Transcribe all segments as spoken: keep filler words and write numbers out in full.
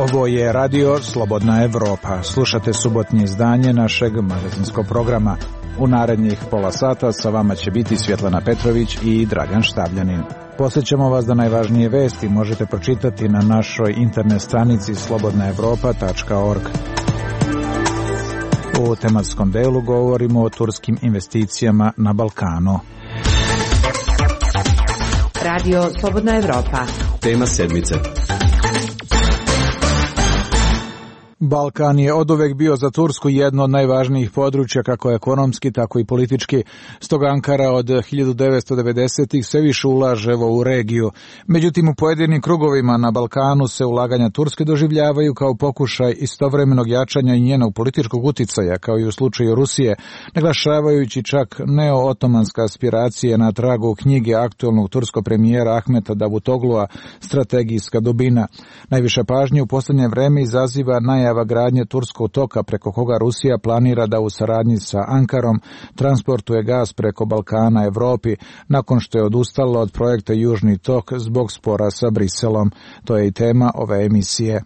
Ovo je radio Slobodna Evropa. Slušate subotnje izdanje našeg magazinskog programa. U narednih pola sata sa vama će biti Svjetlana Petrović i Dragan Štavljanin. Posjećamo vas da najvažnije vesti možete pročitati na našoj internet stranici slobodna evropa tačka org. U tematskom delu govorimo o turskim investicijama na Balkanu. Radio Slobodna Evropa. Tema sedmice. Balkan je oduvek bio za Tursku jedno od najvažnijih područja kako ekonomski, tako i politički. Stoga Ankara od hiljadu devetsto devedesetih sve više ulaže u regiju. Međutim, u pojedinim krugovima na Balkanu se ulaganja Turske doživljavaju kao pokušaj istovremenog jačanja i njenog političkog uticaja, kao i u slučaju Rusije, naglašavajući čak neo-otomanska aspiracije na tragu knjige aktualnog turskog premijera Ahmeta Davutoglua Strategijska dubina. Najviše pažnje u posljednje vreme izaziva najava gradnje turskog toka preko koga Rusija planira da u saradnji sa Ankarom transportuje gas preko Balkana Evropi nakon što je odustala od projekta Južni tok zbog spora sa Briselom. To je i tema ove emisije.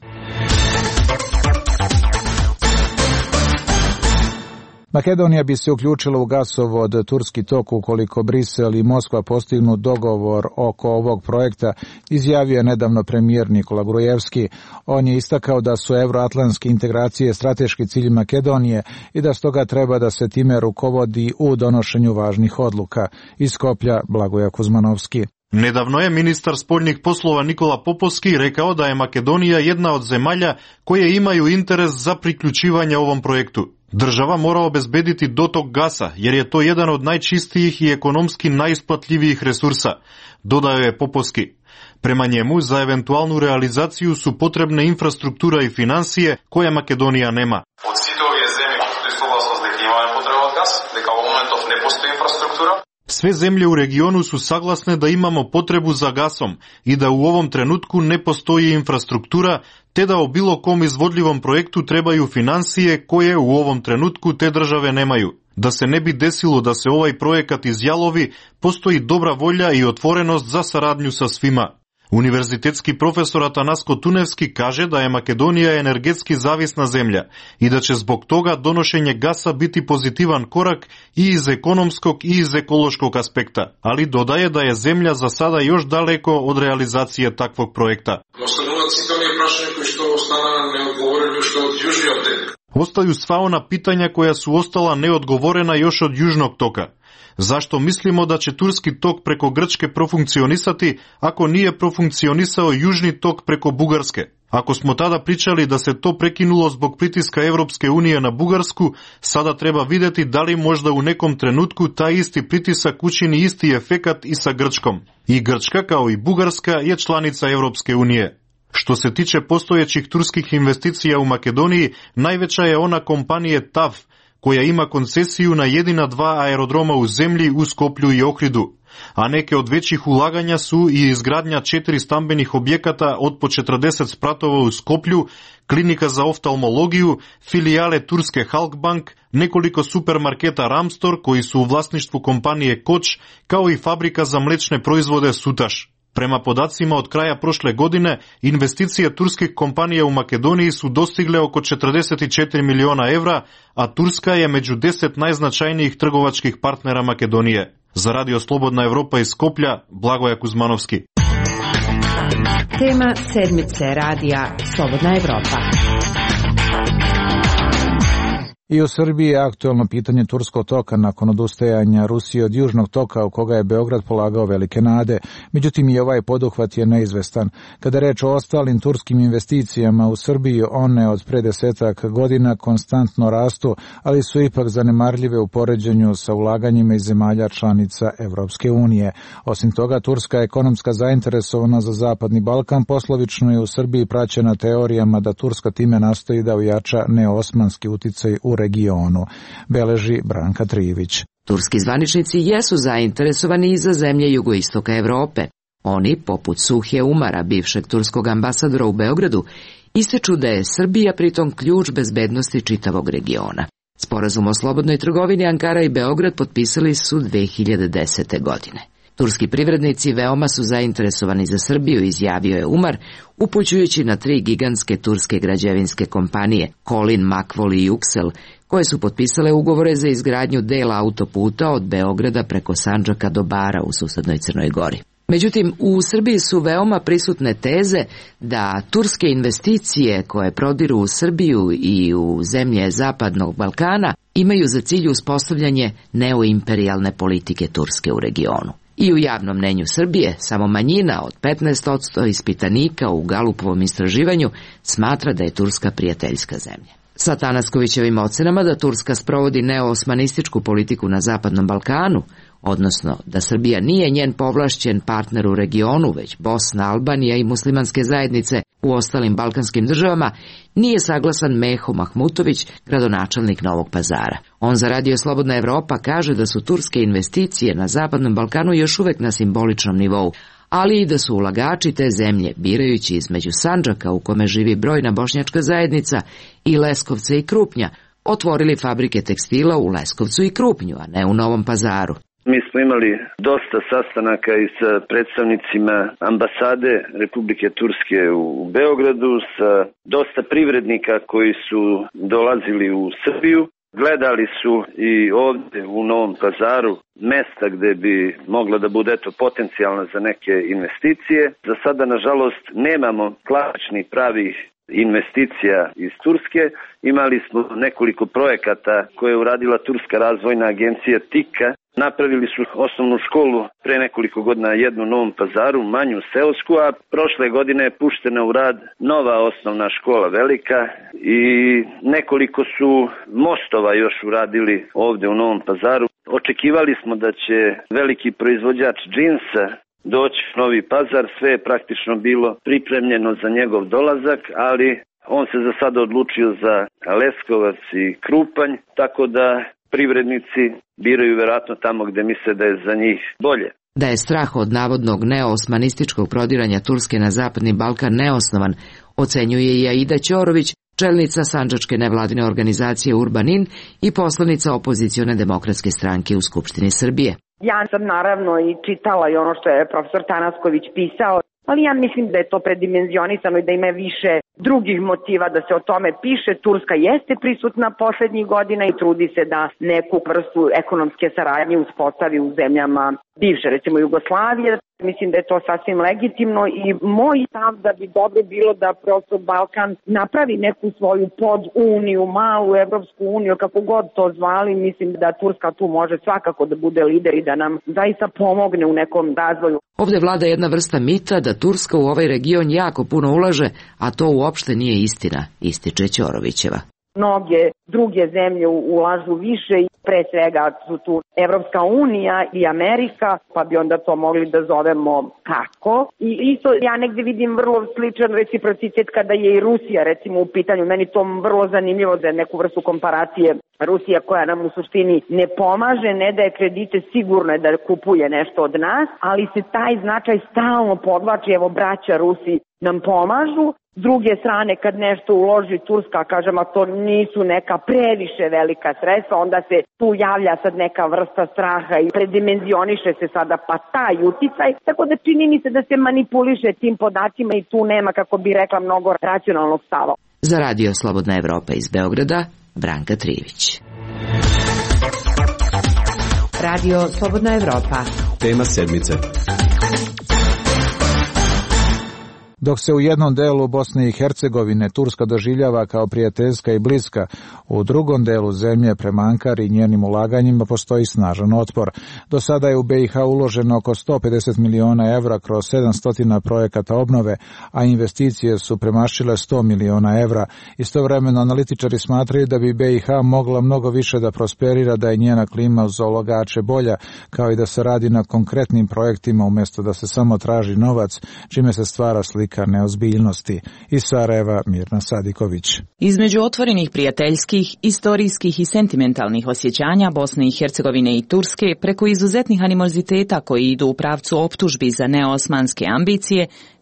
Makedonija bi se uključila u gasovod Turski tok ukoliko Brisel i Moskva postignu dogovor oko ovog projekta, izjavio je nedavno premijer Nikola Grujevski. On je istakao da su evroatlantske integracije strateški cilj Makedonije i da stoga treba da se time rukovodi u donošenju važnih odluka. Iz Skoplja Blagoja Kuzmanovski. Nedavno je ministar spoljnih poslova Nikola Popovski rekao da je Makedonija jedna od zemalja koje imaju interes za priključivanje ovom projektu. Država mora obezbediti dotok gasa, jer je to jedan od najčistijih i ekonomski najisplatljivijih resursa, dodao je Popovski. Prema njemu, za eventualnu realizaciju su potrebne infrastruktura i finansije koje Makedonija nema. Od svih ovih zemlji postoji suglasnost da imaju potrebu gas, da kao momentov ne postoji infrastruktura. Sve zemlje u regionu su saglasne da imamo potrebu za gasom i da u ovom trenutku ne postoji infrastruktura, te da o bilo kom izvodljivom projektu trebaju finansije koje u ovom trenutku te države nemaju. Da se ne bi desilo da se ovaj projekat izjalovi, postoji dobra volja i otvorenost za saradnju sa svima. Univerzitetski profesor Atanasko Tunevski kaže da je Makedonija energetski zavisna zemlja i da će zbog toga donošenje gasa biti pozitivan korak i iz ekonomskog i iz ekološkog aspekta, ali dodaje da je zemlja za sada još daleko od realizacije takvog projekta. Ostaju sva ona pitanja koja su ostala neodgovorena još od Južnog toka. Zašto mislimo da će Turski tok preko Grčke profunkcionisati ako nije profunkcionisao Južni tok preko Bugarske? Ako smo tada pričali da se to prekinulo zbog pritiska Evropske unije na Bugarsku, sada treba vidjeti da li možda u nekom trenutku taj isti pritisak učini isti efekat i sa Grčkom. I Grčka kao i Bugarska je članica Evropske unije. Što se tiče postojećih turskih investicija u Makedoniji, najveća je ona kompanije T A V, koja ima koncesiju na jedina dva aerodroma u zemlji u Skoplju i Ohridu, a neke od većih ulaganja su i izgradnja četiri stambenih objekata od po četrdeset spratova u Skoplju, klinika za oftalmologiju, filijale turske Halkbank, nekoliko supermarketa Ramstor koji su u vlasništvu kompanije Koč, kao i fabrika za mlečne proizvode Sutaš. Prema podacima od kraja prošle godine, investicije turskih kompanija u Makedoniji su dostigle oko četrdeset četiri miliona evra, a Turska je među deset najznačajnijih trgovačkih partnera Makedonije. Za Radio Slobodna Evropa iz Skoplja, Blagoja Kuzmanovski. Tema sedmice radija Slobodna Evropa. I u Srbiji je aktualno pitanje Turskog toka nakon odustajanja Rusije od Južnog toka u koga je Beograd polagao velike nade. Međutim, i ovaj poduhvat je neizvestan. Kada je reč o ostalim turskim investicijama u Srbiji, one od pre desetak godina konstantno rastu, ali su ipak zanemarljive u poređenju sa ulaganjima iz zemalja članica Evropske unije. Osim toga, turska ekonomska zainteresovana za Zapadni Balkan poslovično je u Srbiji praćena teorijama da Turska time nastoji da ojača neosmanski uticaj u regionu, beleži Branka Trivić. Turski zvaničnici jesu zainteresovani i za zemlje jugoistoka Evrope. Oni, poput Suhje Umara, bivšeg turskog ambasadora u Beogradu, ističu da je Srbija pritom ključ bezbednosti čitavog regiona. Sporazum o slobodnoj trgovini Ankara i Beograd potpisali su dve hiljade desete. godine. Turski privrednici veoma su zainteresovani za Srbiju, izjavio je Umar, upućujući na tri gigantske turske građevinske kompanije, Kolin, Makvol i Yuksel, koje su potpisale ugovore za izgradnju dela autoputa od Beograda preko Sandžaka do Bara u susednoj Crnoj Gori. Međutim, u Srbiji su veoma prisutne teze da turske investicije koje prodiru u Srbiju i u zemlje Zapadnog Balkana imaju za cilj uspostavljanje neoimperijalne politike Turske u regionu. I u javnom mnenju Srbije samo manjina od petnaest posto ispitanika u Galupovom istraživanju smatra da je Turska prijateljska zemlja. Sa Tanaskovićevim ocenama da Turska sprovodi neoosmanističku politiku na Zapadnom Balkanu, odnosno da Srbija nije njen povlašćen partner u regionu, već Bosna, Albanija i muslimanske zajednice u ostalim balkanskim državama, nije saglasan Meho Mahmutović, gradonačelnik Novog Pazara. On za Radio Slobodna Evropa kaže da su turske investicije na Zapadnom Balkanu još uvek na simboličnom nivou, ali i da su ulagači te zemlje, birajući između Sandžaka u kome živi brojna bošnjačka zajednica i Leskovca i Krupnja, otvorili fabrike tekstila u Leskovcu i Krupnju, a ne u Novom Pazaru. Mi smo imali dosta sastanaka i sa predstavnicima ambasade Republike Turske u Beogradu, sa dosta privrednika koji su dolazili u Srbiju. Gledali su i ovdje u Novom Pazaru mesta gde bi mogla da bude eto potencijalna za neke investicije. Za sada, nažalost, nemamo klasičnih pravih investicija iz Turske. Imali smo nekoliko projekata koje je uradila Turska razvojna agencija TIKA. Napravili su osnovnu školu pre nekoliko godina, jednu u Novom Pazaru, manju seosku, a prošle godine je puštena u rad nova osnovna škola velika i nekoliko su mostova još uradili ovdje u Novom Pazaru. Očekivali smo da će veliki proizvođač džinsa doći u Novi Pazar, sve je praktično bilo pripremljeno za njegov dolazak, ali on se za sada odlučio za Leskovac i Krupanj, tako da privrednici biraju verovatno tamo gde misle da je za njih bolje. Da je strah od navodnog neoosmanističkog prodiranja Turske na Zapadni Balkan neosnovan, ocenjuje i Aida Ćorović, čelnica sandžačke nevladine organizacije Urbanin i poslanica opozicione demokratske stranke u Skupštini Srbije. Ja sam naravno i čitala i ono što je profesor Tanasković pisao, ali ja mislim da je to predimenzionisano i da ima više drugih motiva da se o tome piše. Turska jeste prisutna poslednjih godina i trudi se da neku vrstu ekonomske saradnje uspostavi u zemljama bivše, recimo Jugoslavije. Mislim da je to sasvim legitimno i moj stav da bi dobro bilo da prosto Balkan napravi neku svoju poduniju, malu Evropsku uniju, kako god to zvali. Mislim da Turska tu može svakako da bude lider i da nam zaista pomogne u nekom razvoju. Ovde vlada jedna vrsta mita da Turska u ovaj region jako puno ulaže, a to uopšte nije istina, ističe Ćorovićeva. Mnoge druge zemlje ulažu više i pre svega su tu Evropska unija i Amerika, pa bi onda to mogli da zovemo kako. I isto ja negde vidim vrlo sličan reciprocitet kada je i Rusija recimo u pitanju. Meni to vrlo zanimljivo da je neku vrstu komparacije. Rusija koja nam u suštini ne pomaže, ne daje kredite, sigurno je da kupuje nešto od nas, ali se taj značaj stalno podvlači, evo braća Rusi nam pomažu. S druge strane, kad nešto uloži Turska, kažem, a to nisu neka previše velika sredstva, onda se tu javlja sad neka vrsta straha i predimenzioniše se sada pa taj uticaj. Tako da čini mi se da se manipuliše tim podacima i tu nema, kako bi rekla, mnogo racionalnog stava. Za Radio Slobodna Evropa iz Beograda, Branka Trivić. Radio Slobodna Evropa. Tema sedmice. Dok se u jednom delu Bosne i Hercegovine Turska doživljava kao prijateljska i bliska, u drugom delu zemlje prema Ankari i njenim ulaganjima postoji snažan otpor. Do sada je u B i H uloženo oko sto pedeset miliona evra kroz sedamsto projekata obnove, a investicije su premašile sto miliona evra. Istovremeno analitičari smatraju da bi B i H mogla mnogo više da prosperira da je njena klima uz ulagače bolja, kao i da se radi na konkretnim projektima umjesto da se samo traži novac, čime se stvara slika neozbiljnosti. Iz Sarajeva, Mirna Sadiković. Između otvorenih prijateljskih, istorijskih i sentimentalnih osjećanja Bosne i Hercegovine i Turske preko izuzetnih animoziteta koji idu u pravcu optužbi za neosmanske ambicije,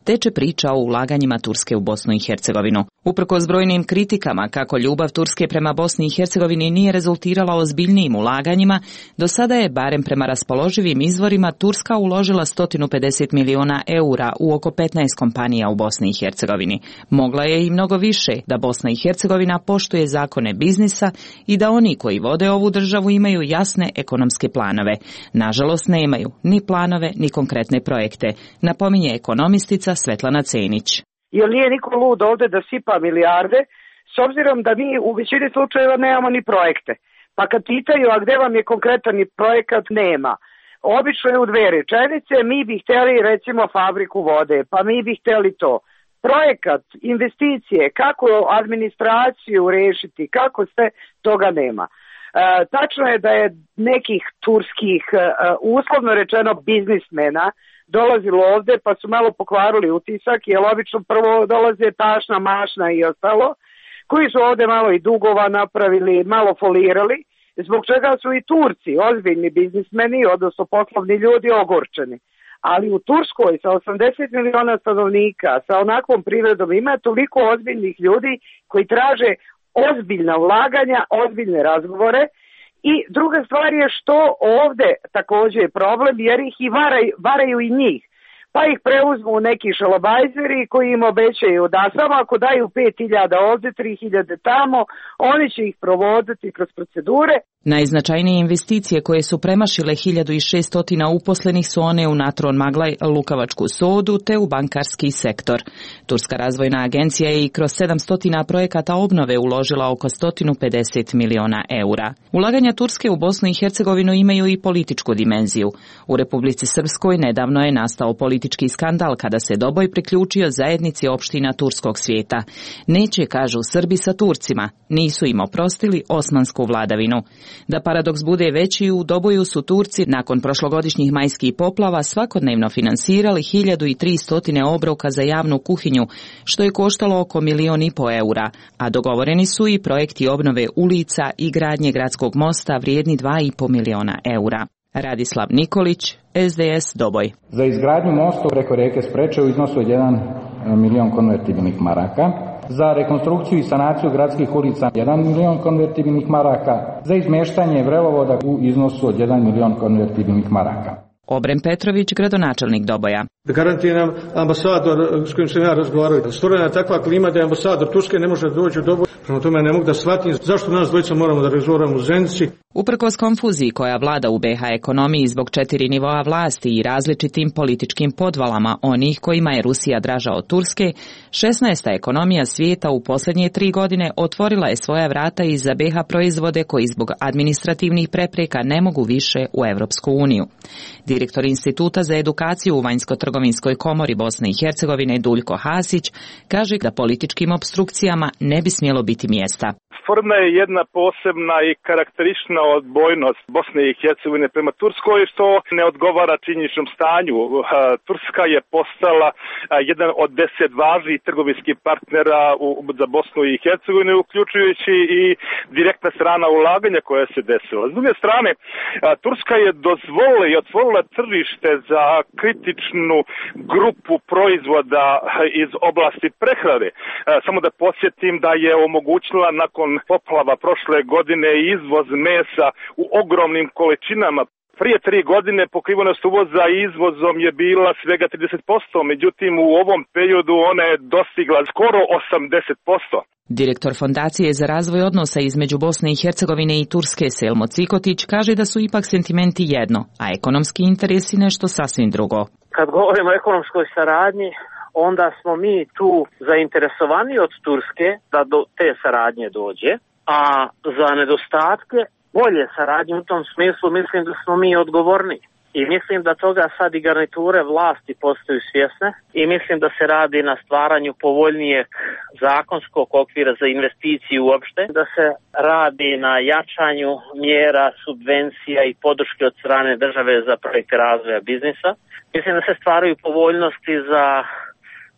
teče priča o ulaganjima Turske u Bosnu i Hercegovinu. Uprkos brojnim kritikama kako ljubav Turske prema Bosni i Hercegovini nije rezultirala ozbiljnijim ulaganjima, do sada je, barem prema raspoloživim izvorima, Turska uložila sto pedeset miliona eura u oko petnaest kompanija u Bosni i Hercegovini. Mogla je i mnogo više da Bosna i Hercegovina poštuje zakone biznisa i da oni koji vode ovu državu imaju jasne ekonomske planove. Nažalost, nemaju ni planove ni konkretne projekte, napominje ekonomistica Svetlana Cenić. Jer nije niko lud ovde da sipa milijarde, s obzirom da mi u većini slučajeva nemamo ni projekte. Pa kad pitaju, a gde vam je konkretan projekat, nema. Obično je u dve rečenice, mi bi hteli recimo fabriku vode, pa mi bi hteli to. Projekat, investicije, kako administraciju rešiti, kako sve, toga nema. E, tačno je da je nekih turskih, e, uslovno rečeno biznismena, dolazilo ovde pa su malo pokvarili utisak, jer obično prvo dolaze tašna, mašna i ostalo, koji su ovde malo i dugova napravili, malo folirali, zbog čega su i Turci, ozbiljni biznismeni, odnosno poslovni ljudi, ogorčeni. Ali u Turskoj sa osamdeset miliona stanovnika, sa onakvom privredom, ima toliko ozbiljnih ljudi koji traže ozbiljna ulaganja, ozbiljne razgovore. I druga stvar je što ovde takođe je problem, jer ih i varaju, varaju i njih. Pa ih preuzmu neki šalabajzeri koji im obećaju da samo ako daju pet hiljada ovde, tri hiljade tamo, oni će ih provoditi kroz procedure. Najznačajnije investicije koje su premašile hiljadu šesto uposlenih su one u Natron Maglaj, Lukavačku sodu te u bankarski sektor. Turska razvojna agencija je i kroz sedamsto projekata obnove uložila oko sto pedeset miliona eura. Ulaganja Turske u Bosnu i Hercegovinu imaju i političku dimenziju. U Republici Srpskoj nedavno je nastao politički skandal kada se Doboj priključio zajednici opština turskog svijeta. Neće, kažu Srbi, sa Turcima, nisu im oprostili osmansku vladavinu. Da paradoks bude veći, u Doboju su Turci nakon prošlogodišnjih majskih poplava svakodnevno finansirali hiljadu tristo obroka za javnu kuhinju, što je koštalo oko milion i po eura, a dogovoreni su i projekti obnove ulica i gradnje gradskog mosta vrijedni dva i po miliona eura. Radislav Nikolić, S D S Doboj. Za izgradnju mosta preko rijeke Spreče u iznosu od jedan milion konvertibilnih maraka. Za rekonstrukciju i sanaciju gradskih ulica jedan milion konvertibilnih maraka, za izmeštanje vrevovoda u iznosu od jedan milion konvertibilnih maraka. Obren Petrović, gradonačelnik Doboja. Garantiram ambasador s kojim sam ja razgovarao. Stvorena je takva klima da je ambasador Turske ne može doći u Doboj. Prema tome ne mogu da shvatim zašto nas dvojica moramo da razgovaramo u Zenici. Uprkos konfuziji koja vlada u B H ekonomiji zbog četiri nivoa vlasti i različitim političkim podvalama onih kojima je Rusija draža od Turske, šesnaesta ekonomija svijeta u posljednje tri godine otvorila je svoja vrata i za B H proizvode koji zbog administrativnih prepreka ne mogu više u Evropsku uniju. Direktor Instituta za edukaciju u Vanjsko-trgovinskoj komori Bosne i Hercegovine Duljko Hasić kaže da političkim opstrukcijama ne bi smjelo biti mjesta. Stvorena je jedna posebna i karakteristična odbojnost Bosne i Hercegovine prema Turskoj, što ne odgovara činjeničnom stanju. Turska je postala jedan od deset važnih trgovinskih partnera za Bosnu i Hercegovinu, uključujući i direktna strana ulaganja koja se desila. S druge strane, Turska je dozvolila i otvorila tržište za kritičnu grupu proizvoda iz oblasti prehrane. Samo da podsjetim da je omogućila nakon poplava prošle godine izvoz mesa u ogromnim količinama. Prije tri godine pokrivenost uvoza izvozom je bila svega trideset posto, međutim u ovom periodu ona je dostigla skoro osamdeset posto. Direktor Fondacije za razvoj odnosa između Bosne i Hercegovine i Turske Selmo Cikotić kaže da su ipak sentimenti jedno, a ekonomski interesi nešto sasvim drugo. Kad govorimo o ekonomskoj saradnji, onda smo mi tu zainteresovani od Turske da do te saradnje dođe, a za nedostatke bolje saradnje u tom smislu mislim da smo mi odgovorni. I mislim da toga sad i garniture vlasti postaju svjesne i mislim da se radi na stvaranju povoljnijeg zakonskog okvira za investiciju uopšte, da se radi na jačanju mjera, subvencija i podrške od strane države za projekte razvoja biznisa. Mislim da se stvaraju povoljnosti za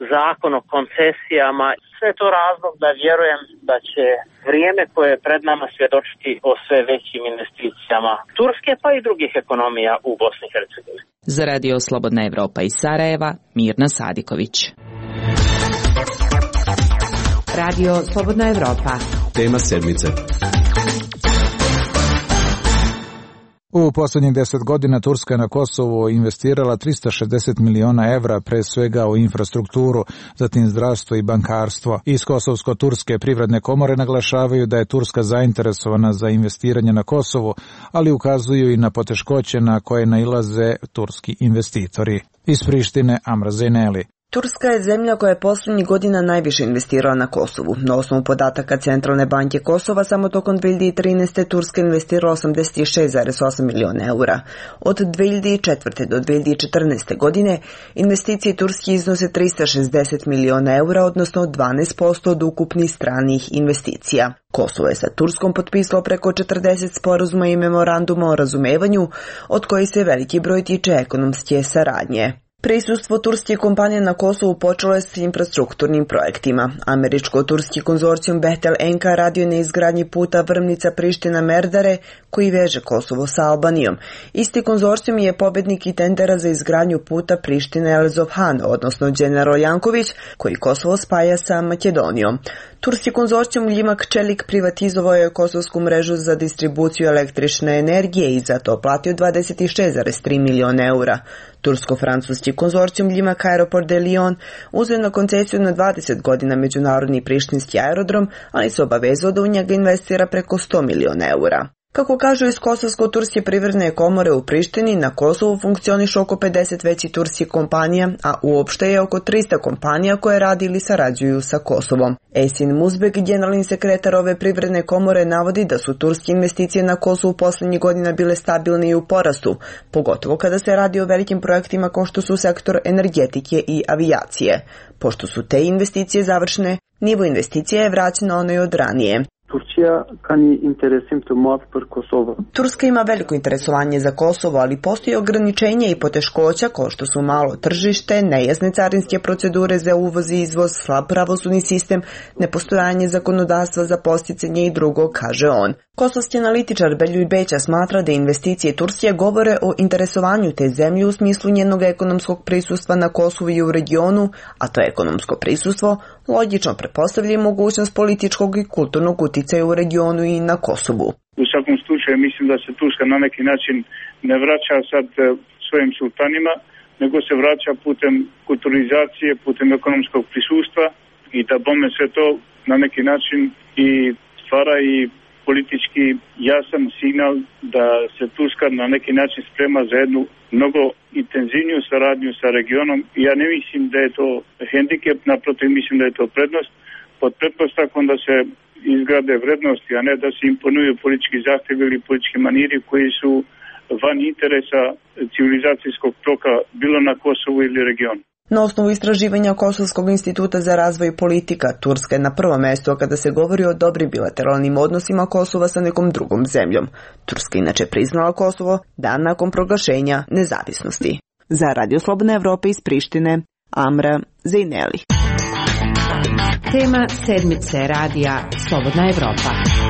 zakon o koncesijama. Sve je to razlog da vjerujem da će vrijeme koje je pred nama svjedočiti o sve većim investicijama Turske pa i drugih ekonomija u Bosni i Hercegovini. Za Radio Slobodna Evropa iz Sarajeva, Mirna Sadiković. Radio Slobodna Evropa. Tema sedmice. U posljednjih deset godina Turska na Kosovu investirala trista šezdeset miliona evra, pre svega u infrastrukturu, zatim zdravstvo i bankarstvo. Iz Kosovsko-turske privredne komore naglašavaju da je Turska zainteresovana za investiranje na Kosovu, ali ukazuju i na poteškoće na koje nailaze turski investitori. Iz Prištine, Amra Zejneli. Turska je zemlja koja je posljednjih godina najviše investirala na Kosovu. Na osnovu podataka Centralne banke Kosova, samo tokom dve hiljade trinaeste. Turska investirala osamdeset šest zarez osam miliona eura. Od dve hiljade četvrte. do dve hiljade četrnaeste. godine investicije Turske iznose trista šezdeset miliona eura, odnosno dvanaest posto od ukupnih stranih investicija. Kosovo je sa Turskom potpisalo preko četrdeset sporazuma i memoranduma o razumevanju, od kojih se veliki broj tiče ekonomske saradnje. Prisustvo turske kompanije na Kosovu počelo je s infrastrukturnim projektima. Američko-turski konzorcijum Behtel Enka radio na izgradnji puta Vrmnica-Priština-Merdare, koji veže Kosovo sa Albanijom. Isti konzorcijum je pobednik i tendera za izgradnju puta Priština-Elzovhan, odnosno General Janković, koji Kosovo spaja sa Makedonijom. Turski konzorcijum Ljimak Čelik privatizovao je kosovsku mrežu za distribuciju električne energije i za to platio dvadeset šest zarez tri miliona eura. Tursko-francuski konzorcijum Ljimak Aeroport de Lyon uzeo na koncesiju na dvadeset godina međunarodni prištinski aerodrom, ali se obavezao da u njega investira preko sto miliona eura. Kako kažu iz Kosovsko-turske privredne komore u Prištini, na Kosovu funkcioniše oko pedeset većih turskih kompanija, a uopšte je oko trista kompanija koje radi ili sarađuju sa Kosovom. Esin Muzbek, generalni sekretar ove privredne komore, navodi da su turske investicije na Kosovu posljednjih godina bile stabilne i u porastu, pogotovo kada se radi o velikim projektima kao što su sektor energetike i avijacije. Pošto su te investicije završene, nivo investicija je vraćen na onaj od ranije. Turska ima veliko interesovanje za Kosovo, ali postoji ograničenja i poteškoća kao što su malo tržište, nejasne carinske procedure za uvoz i izvoz, slab pravosudni sistem, nepostojanje zakonodavstva za posticanje i drugo, kaže on. Kosovski analitičar Beljuj Beća smatra da investicije Turske govore o interesovanju te zemlje u smislu njenog ekonomskog prisustva na Kosovu i u regionu, a to ekonomsko prisustvo logično pretpostavlja mogućnost političkog i kulturnog uticaja u regionu i na Kosovu. U svakom slučaju mislim da se Turska na neki način ne vraća sad svojim sultanima, nego se vraća putem kulturizacije, putem ekonomskog prisustva i da bome sve to na neki način i stvara i politički jasan signal da se Turska na neki način sprema za jednu mnogo intenzivniju saradnju sa regionom. Ja ne mislim da je to hendikep, naprotiv mislim da je to prednost, pod pretpostavkom da se izgrade vrednosti, a ne da se imponuju politički zahtjevi ili politički maniri koji su van interesa civilizacijskog toka bilo na Kosovu ili regionu. Na osnovu istraživanja Kosovskog instituta za razvoj politika, Turska je na prvom mjestu kada se govori o dobrim bilateralnim odnosima Kosova sa nekom drugom zemljom. Turska inače priznala Kosovo dan nakon proglašenja nezavisnosti. Za Radio Slobodna Evropa iz Prištine, Amra Zejneli. Tema sedmice radija Slobodna Evropa.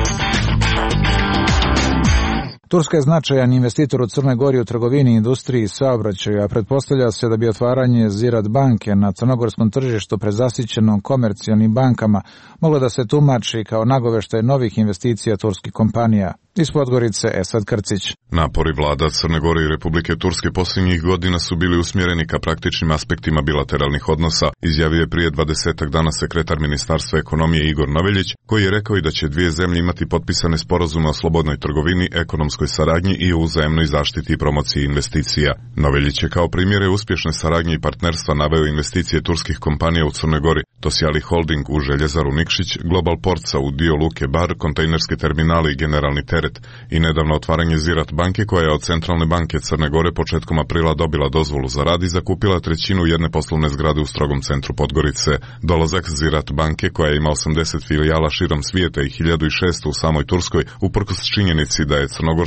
Turska je značajan investitor u Crnoj Gori u trgovini, industriji i saobraćaju, a pretpostavlja se da bi otvaranje Ziraat banke na crnogorskom tržištu prezasićenom komercijalnim bankama moglo da se tumači kao nagoveštaj novih investicija turskih kompanija. Iz Podgorice, Esad Krcić. Napori vlada Crne Gore i Republike Turske posljednjih godina su bili usmjereni ka praktičnim aspektima bilateralnih odnosa, izjavio je prije dvadesetak dana sekretar Ministarstva ekonomije Igor Noveljić, koji je rekao i da će dvije zemlje imati potpisane sporazume o slobodnoj trgovini, ekonomskoj saradnji i o uzajamnoj zaštiti i promociji investicija. Noveljić je kao primjere uspješne saradnje i partnerstva naveo investicije turskih kompanija u Crnoj Gori, Tosjali Holding u Željezaru Nikšić, Global Portsa u dio Luke Bar, kontejnerske terminale i generalni teret i nedavno otvaranje Ziraat banke koja je od Centralne banke Crne Gore početkom aprila dobila dozvolu za rad i zakupila trećinu jedne poslovne zgrade u strogom centru Podgorice. Dolazak Ziraat banke koja ima osamdeset filijala širom svijeta i hiljadu šesto u samoj Turskoj, uprkos činjenici da je crnogorska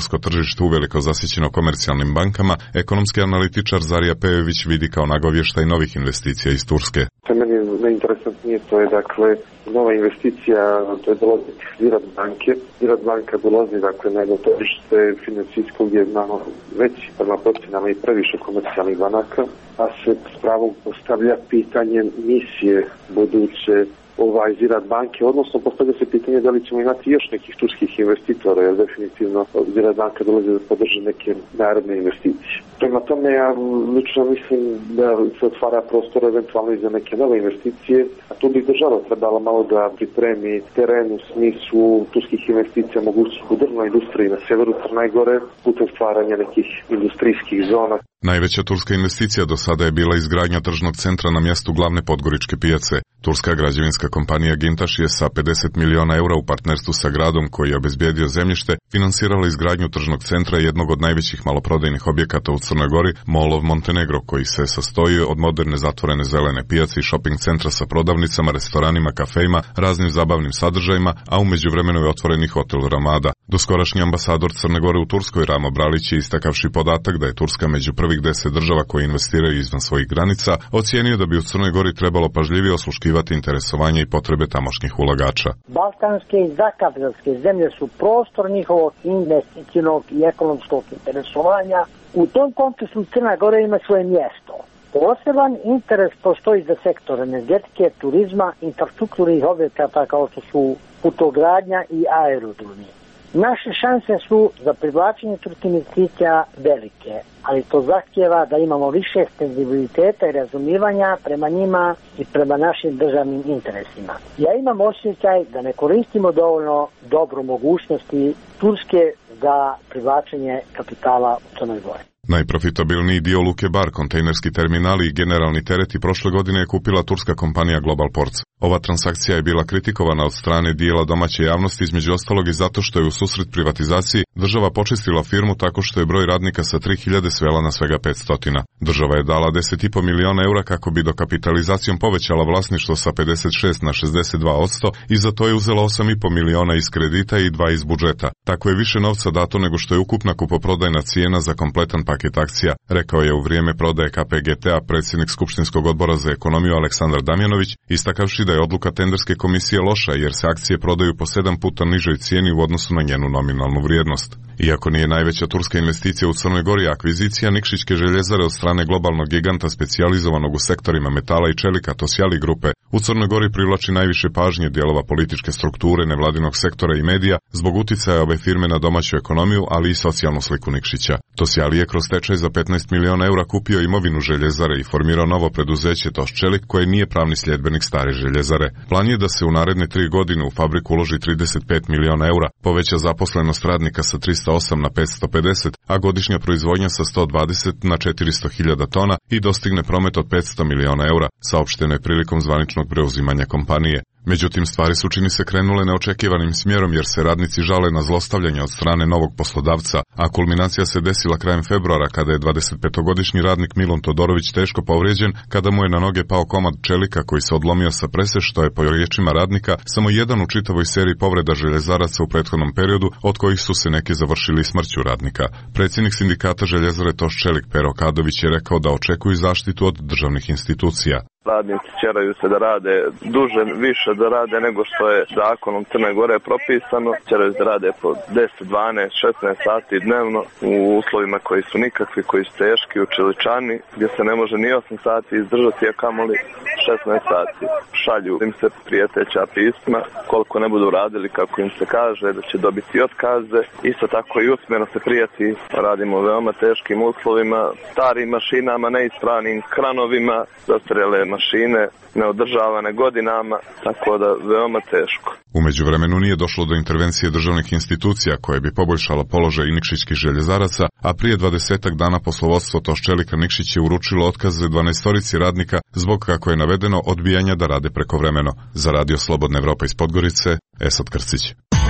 tursko tržište uveliko zasićeno komercijalnim bankama, ekonomski analitičar Zarija Pejović vidi kao nagovještaj novih investicija iz Turske. Što meni je najinteresantnije, to je dakle nova investicija, to je dolazi Ziraat banke. Ziraat banka dolazi dakle na jedno tržište financijskog je malo veći prema procjenama i previše komercijalnih banaka, a se s pravom postavlja pitanje misije buduće ovaj Ziraat banke, odnosno postavlja se pitanje da li ćemo imati još nekih turskih investitora, jer definitivno Ziraat banka dolazi da podrži neke naredne investicije. Prema tome, ja lično mislim da se otvara prostor eventualno i za neke nove investicije, a tu bi država trebala malo da pripremi teren u smislu turskih investicija mogućih u drvnoj industriji na severu Crne Gore putem stvaranja nekih industrijskih zona. Najveća turska investicija do sada je bila izgradnja tržnog centra na mjestu glavne podgoričke pijace. Turska građevinska kompanija Gintaš je sa pedeset miliona eura u partnerstvu sa gradom koji je obezbijedio zemljište finansirala izgradnju tržnog centra jednog od najvećih maloprodajnih objekata u Crnoj Gori, Mall of Montenegro, koji se sastoji od moderne zatvorene zelene pijace i shopping centra sa prodavnicama, restoranima, kafejima, raznim zabavnim sadržajima, a u međuvremenu je otvoren i hotel Ramada. Doskorašnji ambasador Crne Gore u Turskoj Ramo Bralić je istakavši podatak da je Turska među prvih deset država koje investiraju izvan svojih granica, ocijenio da bi u Crnoj Gori trebalo pažljivije osluškivati interesovanje i potrebe tamošnjih ulagača. Balkanske i zakavljanske zemlje su prostor njihovog investicijnog i ekonomskog interesovanja. U tom kontekstu Crna Gora ima svoje mjesto. Poseban interes postoji za sektor energetike, turizma, infrastrukturnih objekata kao što su putogradnja i aerodromi. Naše šanse su za privlačenje turskih investicija velike, ali to zahtjeva da imamo više senzibiliteta i razumijevanja prema njima i prema našim državnim interesima. Ja imam osjećaj da ne koristimo dovoljno dobro mogućnosti Turske za privlačenje kapitala u Crnoj Gori. Najprofitabilniji dio luke Bar, kontejnerski terminali i generalni tereti prošle godine je kupila turska kompanija Global Ports. Ova transakcija je bila kritikovana od strane dijela domaće javnosti, između ostalog i zato što je u susret privatizaciji država počistila firmu tako što je broj radnika sa tri hiljade svela na svega petsto. Država je dala deset i po miliona eura kako bi dokapitalizacijom povećala vlasništvo sa pedeset šest na šezdeset dva posto i za to je uzela osam i po miliona iz kredita i dva iz budžeta. Tako je više novca dato nego što je ukupna kupoprodajna cijena za kompletan paket akcija, rekao je u vrijeme prodaje K P G T-a predsjednik Skupštinskog odbora za ekonomiju Aleksandar Damjanović, istakavši da je odluka tenderske komisije loša jer se akcije prodaju po sedam puta nižoj cijeni u odnosu na njenu nominalnu vrijednost. Iako nije najveća turska investicija u Crnoj Gori, akvizicija Nikšićke željezare od strane globalnog giganta specijalizovanog u sektorima metala i čelika Tosjali grupe u Crnoj Gori privlači najviše pažnje dijelova političke strukture, nevladinog sektora i medija zbog uticaja ove firme na domaću ekonomiju, ali i socijalnu sliku Nikšića. Tosjali je kroz stečaj za petnaest miliona eura kupio imovinu željezare i formirao novo preduzeće Toščelik koje nije pravni sljedbenik stare željezare. Plan je da se u naredne tri godine u fabriku uloži trideset pet miliona eura, poveća zaposlenost radnika sa tristo osam na petsto pedeset, a godišnja proizvodnja sa sto dvadeset na četiristo hiljada tona i dostigne promet od petsto miliona eura, saopšteno je prilikom zvaničnog preuzimanja kompanije. Međutim, stvari su čini se krenule neočekivanim smjerom jer se radnici žale na zlostavljanje od strane novog poslodavca, a kulminacija se desila krajem februara kada je dvadesetpetogodišnji radnik Milun Todorović teško povrijeđen kada mu je na noge pao komad čelika koji se odlomio sa prese, što je po riječima radnika samo jedan u čitavoj seriji povreda željezaraca u prethodnom periodu, od kojih su se neki završili smrću radnika. Predsjednik sindikata željezare Toščelik Pero Kadović je rekao da očekuju zaštitu od državnih institucija. Radnici ćeraju se da rade duže, više da rade nego što je zakonom Crne Gore propisano. Ćeraju se da rade po deset, dvanaest, šesnaest sati dnevno u uslovima koji su nikakvi, koji su teški, u čeličani, gdje se ne može ni osam sati izdržati, a kamoli šesnaest sati. Šalju im se prijeteća pisma, koliko ne budu radili kako im se kaže, da će dobiti otkaze. Isto tako i usmeno se prijeti, radimo u veoma teškim uslovima, starim mašinama, neispravnim kranovima, zastarjele mašine, neodržavane godinama, tako da veoma teško. U međuvremenu nije došlo do intervencije državnih institucija koje bi poboljšalo položaj i nikšićkih željezaraca, a prije dvadesetak dana poslovodstvo Toščelika Nikšić je uručilo otkaze dvanaestorici radnika zbog, kako je navedeno, odbijanja da rade prekovremeno. Za Radio Slobodna Evropa iz Podgorice, Esad Krcić.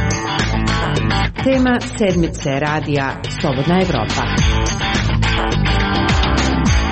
Tema sedmice radija Slobodna Evropa.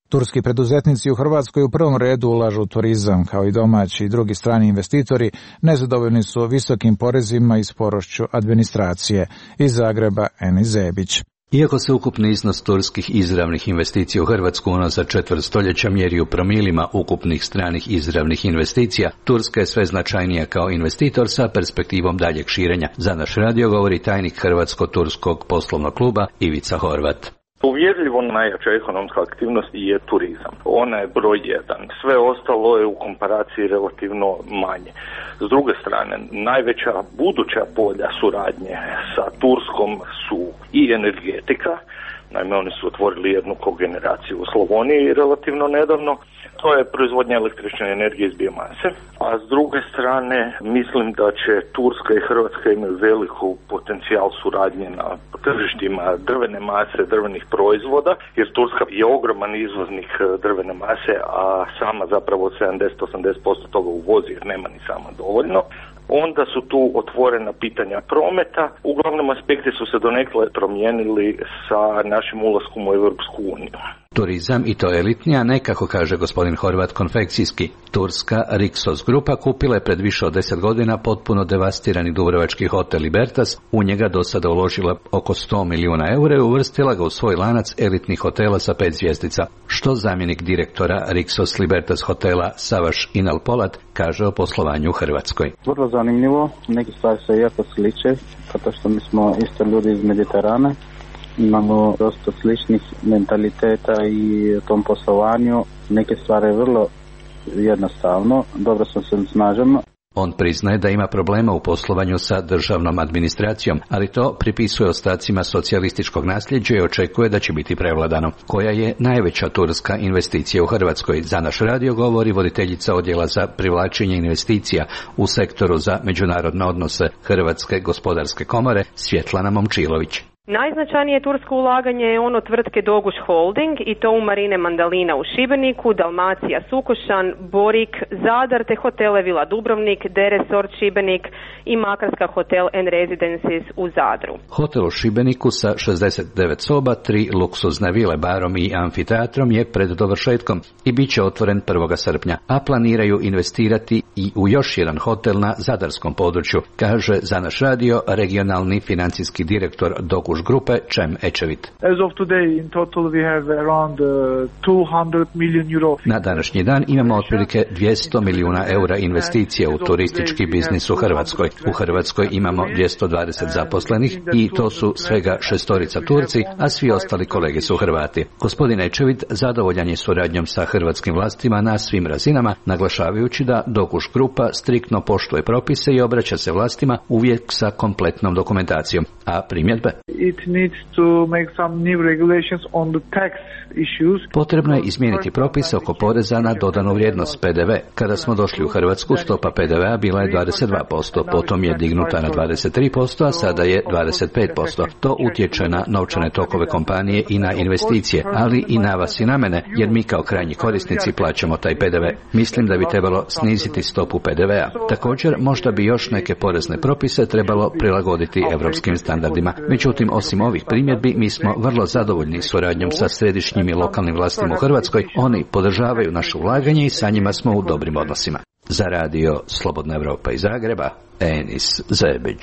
Turski preduzetnici u Hrvatskoj u prvom redu ulažu u turizam, kao i domaći i drugi strani investitori, nezadovoljni su visokim porezima i sporošću administracije. Iz Zagreba, Enis Zebić. Iako se ukupni iznos turskih izravnih investicija u Hrvatsku unazad četvrt stoljeća mjeri u promilima ukupnih stranih izravnih investicija, Turska je sve značajnija kao investitor sa perspektivom daljeg širenja. Za naš radio govori tajnik Hrvatsko-turskog poslovnog kluba Ivica Horvat. Uvjerljivo najjača ekonomska aktivnost je turizam. Ona je broj jedan. Sve ostalo je u komparaciji relativno manje. S druge strane, najveća buduća polja suradnje sa Turskom su i energetika. Naime, oni su otvorili jednu kogeneraciju u Slavoniji relativno nedavno. To je proizvodnja električne energije iz biomase. A s druge strane, mislim da će Turska i Hrvatska imaju veliku potencijal suradnje na tržištima drvene mase, drvenih proizvoda, jer Turska je ogroman izvoznik drvene mase, a sama zapravo sedamdeset do osamdeset posto toga uvozi jer nema ni sama dovoljno. Onda su tu otvorena pitanja prometa. Uglavnom aspekti su se donekle promijenili sa našim ulaskom u Europsku uniju. Turizam, i to elitni, a ne, kako kaže gospodin Horvat, konfekcijski. Turska Rixos grupa kupila je pred više od deset godina potpuno devastirani dubrovački hotel Libertas, u njega do sada uložila oko sto milijuna eura i uvrstila ga u svoj lanac elitnih hotela sa pet zvjezdica. Što zamjenik direktora Rixos Libertas hotela Savaš Inal Polat kaže o poslovanju u Hrvatskoj. Vrlo zanimljivo, neke stvari se jako sliče, zato što mi smo isto ljudi iz Mediterana. Imamo dosta sličnih mentaliteta i u tom poslovanju. Neke stvari vrlo jednostavno, dobro sam se snaženo. On priznaje da ima problema u poslovanju sa državnom administracijom, ali to pripisuje ostacima socijalističkog nasljeđa i očekuje da će biti prevladano. Koja je najveća turska investicija u Hrvatskoj? Za naš radio govori voditeljica odjela za privlačenje investicija u sektoru za međunarodne odnose Hrvatske gospodarske komore Svjetlana Momčilović. Najznačajnije tursko ulaganje je ono tvrtke Doguš Holding i to u Marine Mandalina u Šibeniku, Dalmacija Sukošan, Borik, Zadar te hotele Vila Dubrovnik, Deresort Šibenik i Makarska Hotel and Residences u Zadru. Hotel u Šibeniku sa šezdeset devet soba, tri luksuzne vile, barom i amfiteatrom je pred dovršetkom i bit će otvoren prvog srpnja, a planiraju investirati i u još jedan hotel na zadarskom području, kaže za naš radio regionalni financijski direktor Doguš grupe Čem Ečevit. As of today, in total we have around two hundred million euro. Na današnji dan imamo otprilike dvjesto milijuna eura investicija u turistički biznis u Hrvatskoj. U Hrvatskoj imamo dvjesto dvadeset zaposlenih i to su svega šestorica Turci, a svi ostali kolege su Hrvati. Gospodin Ečevit zadovoljan je suradnjom sa hrvatskim vlastima na svim razinama, naglašavajući da Dokuš grupa striktno poštuje propise i obraća se vlastima uvijek sa kompletnom dokumentacijom. A primjedbe? It needs to make some new regulations on the tax issues. Potrebno je izmijeniti propise oko poreza na dodanu vrijednost P D V. Kada smo došli u Hrvatsku, stopa P D V-a bila je dvadeset dva posto, potom je dignuta na dvadeset tri posto, a sada je dvadeset pet posto. To utječe na novčane tokove kompanije i na investicije, ali i na vas i na mene, jer mi kao krajnji korisnici plaćamo taj P D V. Mislim da bi trebalo sniziti stopu P D V-a. Također, možda bi još neke porezne propise trebalo prilagoditi europskim standardima. Međutim, osim ovih primjedbi, mi smo vrlo zadovoljni suradnjom sa središnjim i lokalnim vlastima u Hrvatskoj. Oni podržavaju naše ulaganje i sa njima smo u dobrim odnosima. Za radio Slobodna Evropa iz Zagreba, Enis Zebić.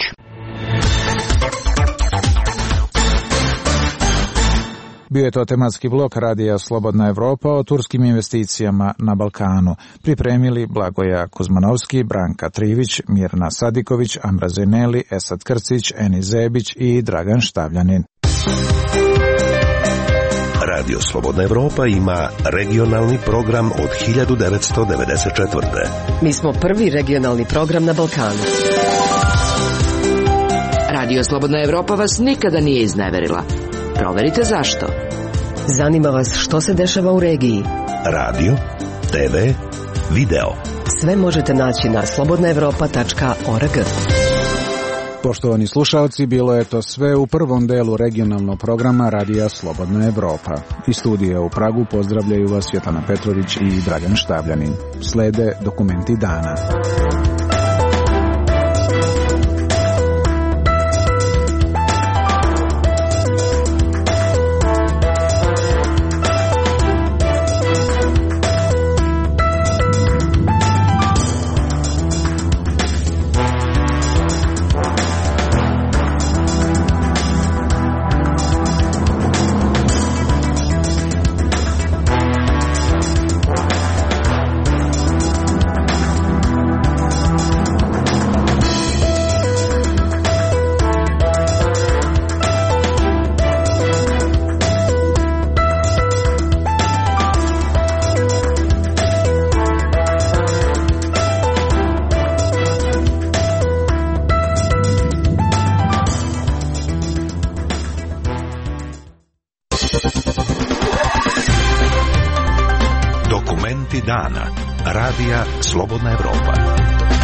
Bio je to tematski blok radija Slobodna Evropa o turskim investicijama na Balkanu. Pripremili Blagoja Kuzmanovski, Branka Trivić, Mirna Sadiković, Amra Zeneli, Esad Krcić, Enis Zebić i Dragan Štavljanin. Radio Slobodna Evropa ima regionalni program od hiljadu devetsto devedeset četvrte. Mi smo prvi regionalni program na Balkanu. Radio Slobodna Evropa vas nikada nije izneverila. Proverite zašto. Zanima vas što se dešava u regiji. Radio, te ve, video. Sve možete naći na slobodna evropa tačka org. Poštovani slušalci, bilo je to sve u prvom delu regionalnog programa Radija Slobodna Evropa. Iz studija u Pragu pozdravljaju vas Svjetlana Petrović i Dragan Štavljanin. Slede dokumenti dana. Dokumenti dana. Radija Slobodna Evropa.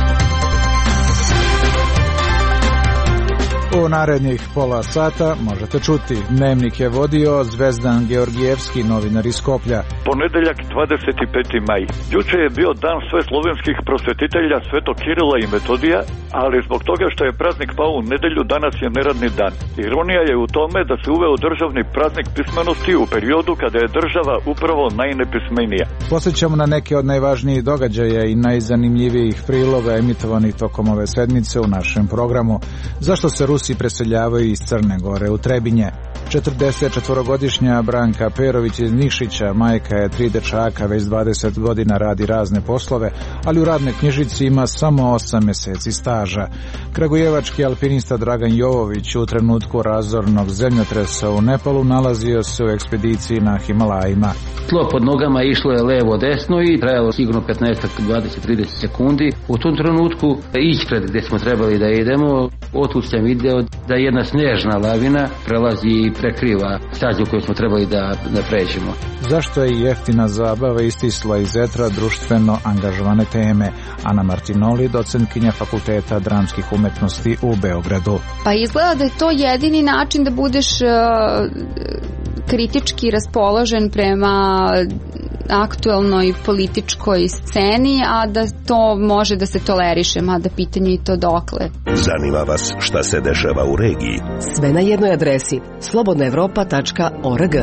U narednih pola sata možete čuti. Dnevnik je vodio Zvezdan Georgijevski, novinar iz Skoplja. Ponedeljak dvadeset peti maj. Juče je bio dan sve slovenskih prosvetitelja Svetog Kirila i Metodija, ali zbog toga što je praznik pao u nedelju, danas je neradni dan. Ironija je u tome da se uveo državni praznik pismenosti u periodu kada je država upravo najnepismenija. Posjećamo na neke od najvažnijih događaja i najzanimljivijih priloga emitovanih tokom ove sedmice u našem programu. Zašto se Rusi preseljavaju iz Crne Gore u Trebinje? četrdesetčetvorogodišnja Branka Perović iz Nikšića, majka je tri dečaka, već dvadeset godina radi razne poslove, ali u radnoj knjižici ima samo osam mjeseci staža. Kragujevački alpinista Dragan Jovović u trenutku razornog zemljotresa u Nepalu nalazio se u ekspediciji na Himalajima. Tlo pod nogama išlo je levo desno i trajalo sigurno petnaest, dvadeset, trideset sekundi. U tom trenutku ispred gdje smo trebali da idemo, otud sam video da jedna snežna lavina prelazi i prekriva stazu koju smo trebali da, da pređemo. Zašto je jeftina zabava istisla iz etra društveno angažovane teme? Ana Martinoli, docentkinja Fakulteta dramskih umetnosti u Beogradu. Pa izgleda da je to jedini način da budeš uh, kritički raspoložen prema aktuelnoj političkoj sceni, a da to može da se toleriše, mada pitanje i to dokle. Zanima vas šta se dešava u regiji? Sve na jednoj adresi slobodna evropa tačka org.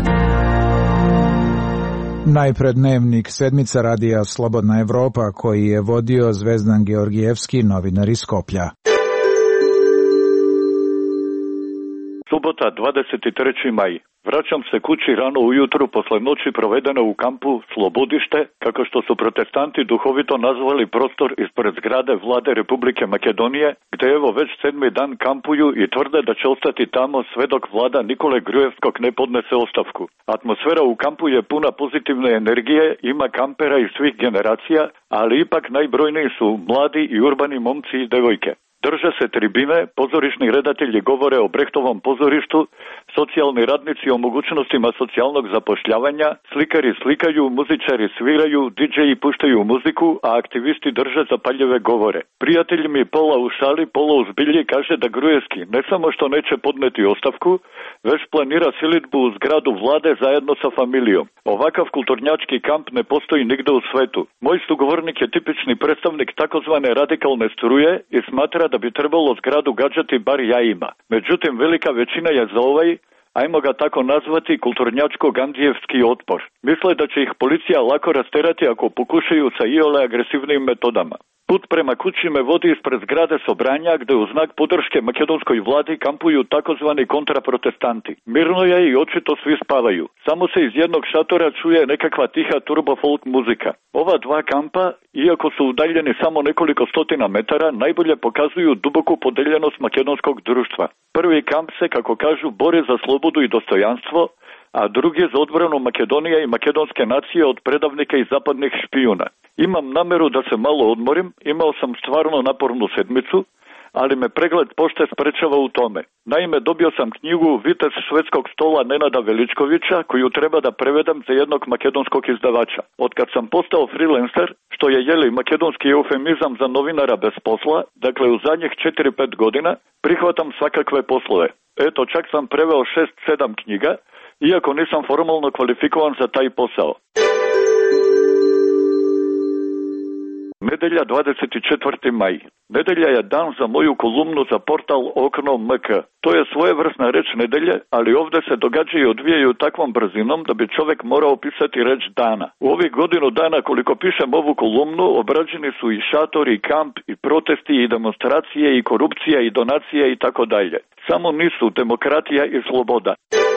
Najpred dnevnik sedmica radija Slobodna Evropa, koji je vodio Zvezdan Georgijevski, novinar iz Skoplja. Subota dvadeset treći maj. Vraćam se kući rano ujutru posle noći provedene u kampu Slobodište, kako što su protestanti duhovito nazvali prostor ispred zgrade Vlade Republike Makedonije, gde evo već sedmi dan kampuju i tvrde da će ostati tamo sve dok vlada Nikole Grujevskog ne podnese ostavku. Atmosfera u kampu je puna pozitivne energije, ima kampera iz svih generacija, ali ipak najbrojniji su mladi i urbani momci i devojke. Drže se tribine, pozorišni redatelji govore o Brehtovom pozorištu, socijalni radnici o mogućnostima socijalnog zapošljavanja, slikari slikaju, muzičari sviraju, didžeji puštaju muziku, a aktivisti drže zapaljive govore. Prijatelj mi pola u šali, pola u zbilji kaže da Grujevski ne samo što neće podneti ostavku, već planira silidbu u zgradu vlade zajedno sa familijom. Ovakav kulturnjački kamp ne postoji nigde u svetu. Moj sugovornik je tipični predstavnik takozvane radikalne struje i smatra da bi trebalo zgradu gađati bar jajima. Međutim, velika većina je za ovaj, ajmo ga tako nazvati, kulturnjačko-gandijevski otpor. Misle da će ih policija lako rasterati ako pokušaju sa iole agresivnim metodama. Put prema kući me vodi ispred zgrade Sobranja, gde u znak podrške makedonskoj vladi kampuju takozvani kontraprotestanti. Mirno je i očito svi spavaju. Samo se iz jednog šatora čuje nekakva tiha turbo folk muzika. Ova dva kampa, iako su udaljeni samo nekoliko stotina metara, najbolje pokazuju duboku podeljenost makedonskog društva. Prvi kamp se, kako kažu, bori za slobodu i dostojanstvo, a drugi za odbranu Makedonije i makedonske nacije od predavnika i zapadnih špijuna. Imam nameru da se malo odmorim, imao sam stvarno napornu sedmicu, ali me pregled pošte sprečava u tome. Naime, dobio sam knjigu Vitez švedskog stola Nenada Veličkovića, koju treba da prevedem za jednog makedonskog izdavača. Otkad sam postao freelancer, što je jeli makedonski eufemizam za novinara bez posla, dakle u zadnjih četiri pet godina, prihvatam svakakve poslove. Eto, čak sam preveo šest sedam knjiga, iako nisam formalno kvalifikovan za taj posao. Nedelja dvadeset četvrti maj. Nedelja je dan za moju kolumnu za portal Okno M K. To je svojevrsna reč nedelje, ali ovdje se događaju i odvijaju takvom brzinom da bi čovjek morao pisati reč dana. U ovih godinu dana koliko pišem ovu kolumnu, obrađeni su i šatori, i kamp, i protesti, i demonstracije, i korupcija, i donacije i tako dalje. Samo nisu demokratija i sloboda.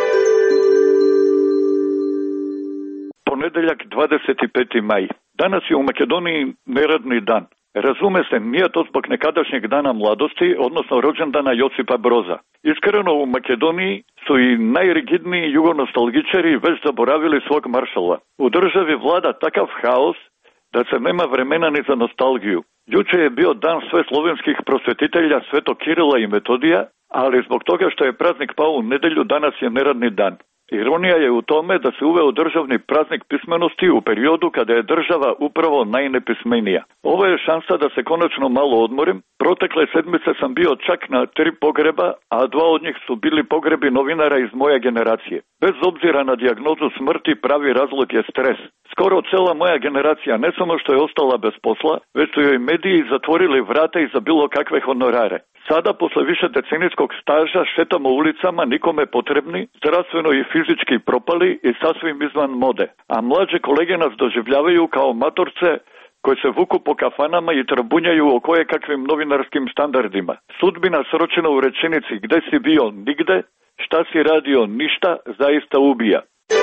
Ponedeljak dvadeset peti maj. Danas je u Makedoniji neradni dan. Razume se, nije to zbog nekadašnjeg dana mladosti, odnosno rođendana Josipa Broza. Iskreno, u Makedoniji su i najrigidniji jugonostalgičari već zaboravili svog maršala. U državi vlada takav haos da se nema vremena ni za nostalgiju. Juče je bio dan sve slovenskih prosvetitelja Svetog Kirila i Metodija, ali zbog toga što je praznik pao u nedelju, danas je neradni dan. Ironija je u tome da se uveo državni praznik pismenosti u periodu kada je država upravo najnepismenija. Ovo je šansa da se konačno malo odmorim. Protekle sedmice sam bio čak na tri pogreba, a dva od njih su bili pogrebi novinara iz moje generacije. Bez obzira na dijagnozu smrti, pravi razlog je stres. Skoro cela moja generacija ne samo što je ostala bez posla, već su joj mediji zatvorili vrata i za bilo kakve honorare. Sada, posle više decenijskog staža, šetamo ulicama nikome potrebni, zdravstveno i fizički propali i sasvim izvan mode. A mlađe kolege nas doživljavaju kao matorce koji se vuku po kafanama i trabunjaju o koje kakvim novinarskim standardima. Sudbina sročena u rečenici gde si bio nigde, šta si radio ništa, zaista ubija.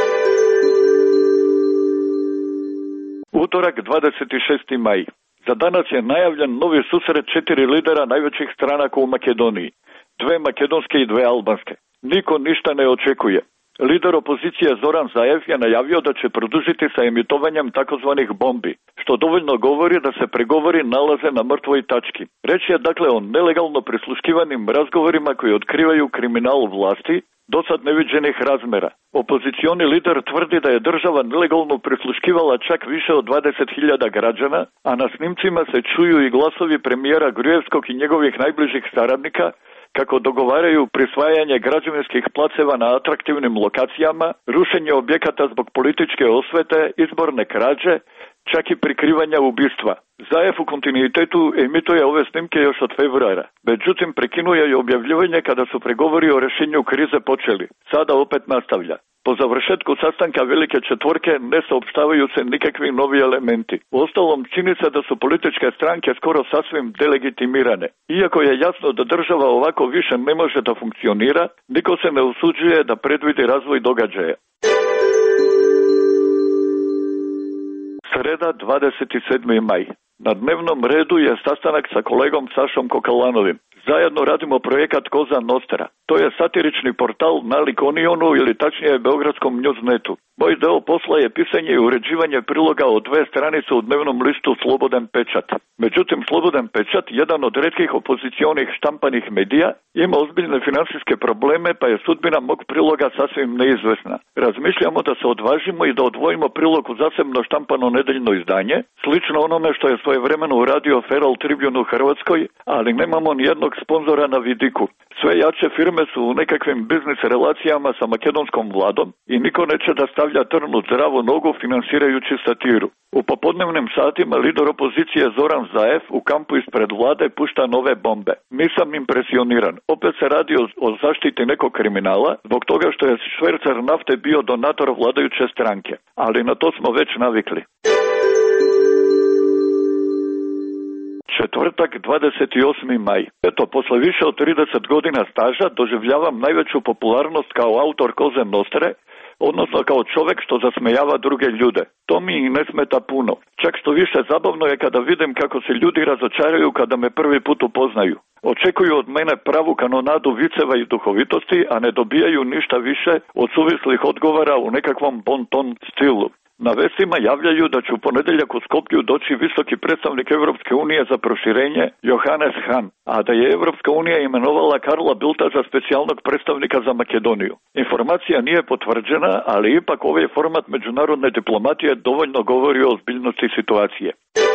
Utorak, dvadeset šesti maj. Za danas je najavljen novi susret četiri lidera najvećih stranaka u Makedoniji. Dve makedonske i dve albanske. Niko ništa ne očekuje. Lider opozicije Zoran Zaev je najavio da će produžiti sa emitovanjem takozvanih bombi, što dovoljno govori da se pregovori nalaze na mrtvoj tački. Reč je dakle o nelegalno prisluškivanim razgovorima koji otkrivaju kriminal vlasti, dosad neviđenih razmera. Opozicioni lider tvrdi da je država nelegalno prisluškivala čak više od dvadeset hiljada građana, a na snimcima se čuju i glasovi premijera Grujevskog i njegovih najbližih saradnika, kako dogovaraju prisvajanje građevinskih placeva na atraktivnim lokacijama, rušenje objekata zbog političke osvete, izborne krađe, čak i prikrivanja ubistva. Zaev u kontinuitetu emituje ove snimke još od februara. Međutim, prekinuje i objavljivanje kada su pregovori o rešenju krize počeli. Sada opet nastavlja. Po završetku sastanka Velike četvorke ne saopštavaju se nikakvi novi elementi. Uostalom, čini se da su političke stranke skoro sasvim delegitimirane. Iako je jasno da država ovako više ne može da funkcionira, niko se ne usuđuje da predvidi razvoj događaja. Sreda, dvadeset sedmi maj. Na dnevnom redu je sastanak sa kolegom Sašom Kokalanovim. Zajedno radimo projekat Koza Nostra. To je satirični portal nalik Onionu ili tačnije Beogradskom Newsnetu. Moj deo posla je pisanje i uređivanje priloga od dve stranice u dnevnom listu Slobodan pečat. Međutim, Slobodan pečat, jedan od retkih opozicionih štampanih medija, ima ozbiljne finansijske probleme, pa je sudbina mog priloga sasvim neizvesna. Razmišljamo da se odvažimo i da odvojimo prilog u zasebno štampano nedeljno izdanje, slično onome što je svojevremeno uradio Feral Tribune u Hrvatskoj, ali nemamo ni jednog sponzora na vidiku. Sve jače firme su u nekakvim biznis relacijama sa makedonskom vladom i niko neće da stavlja trn u zdravu nogu finansirajući satiru. U popodnevnim satima lider opozicije Zoran Zaev u kampu ispred vlade pušta nove bombe. Nisam impresioniran. Opet se radi o, o zaštiti nekog kriminala zbog toga što je švercer nafte bio donator vladajuće stranke. Ali na to smo već navikli. Četvrtak, dvadeset osmi maj. Eto, posle više od trideset godina staža doživljavam najveću popularnost kao autor Koze Nostre, odnosno kao čovek što zasmejava druge ljude. To mi i ne smeta puno. Čak što više zabavno je kada vidim kako se ljudi razočaraju kada me prvi put upoznaju. Očekuju od mene pravu kanonadu viceva i duhovitosti, a ne dobijaju ništa više od suvislih odgovora u nekakvom bon-ton stilu. Na vestima javljaju da će u ponedeljak u Skoplju doći visoki predstavnik Evropske unije za proširenje Johannes Hahn, a da je Evropska unija imenovala Karla Bildta za specijalnog predstavnika za Makedoniju. Informacija nije potvrđena, ali ipak ovaj format međunarodne diplomatije dovoljno govori o ozbiljnosti situacije.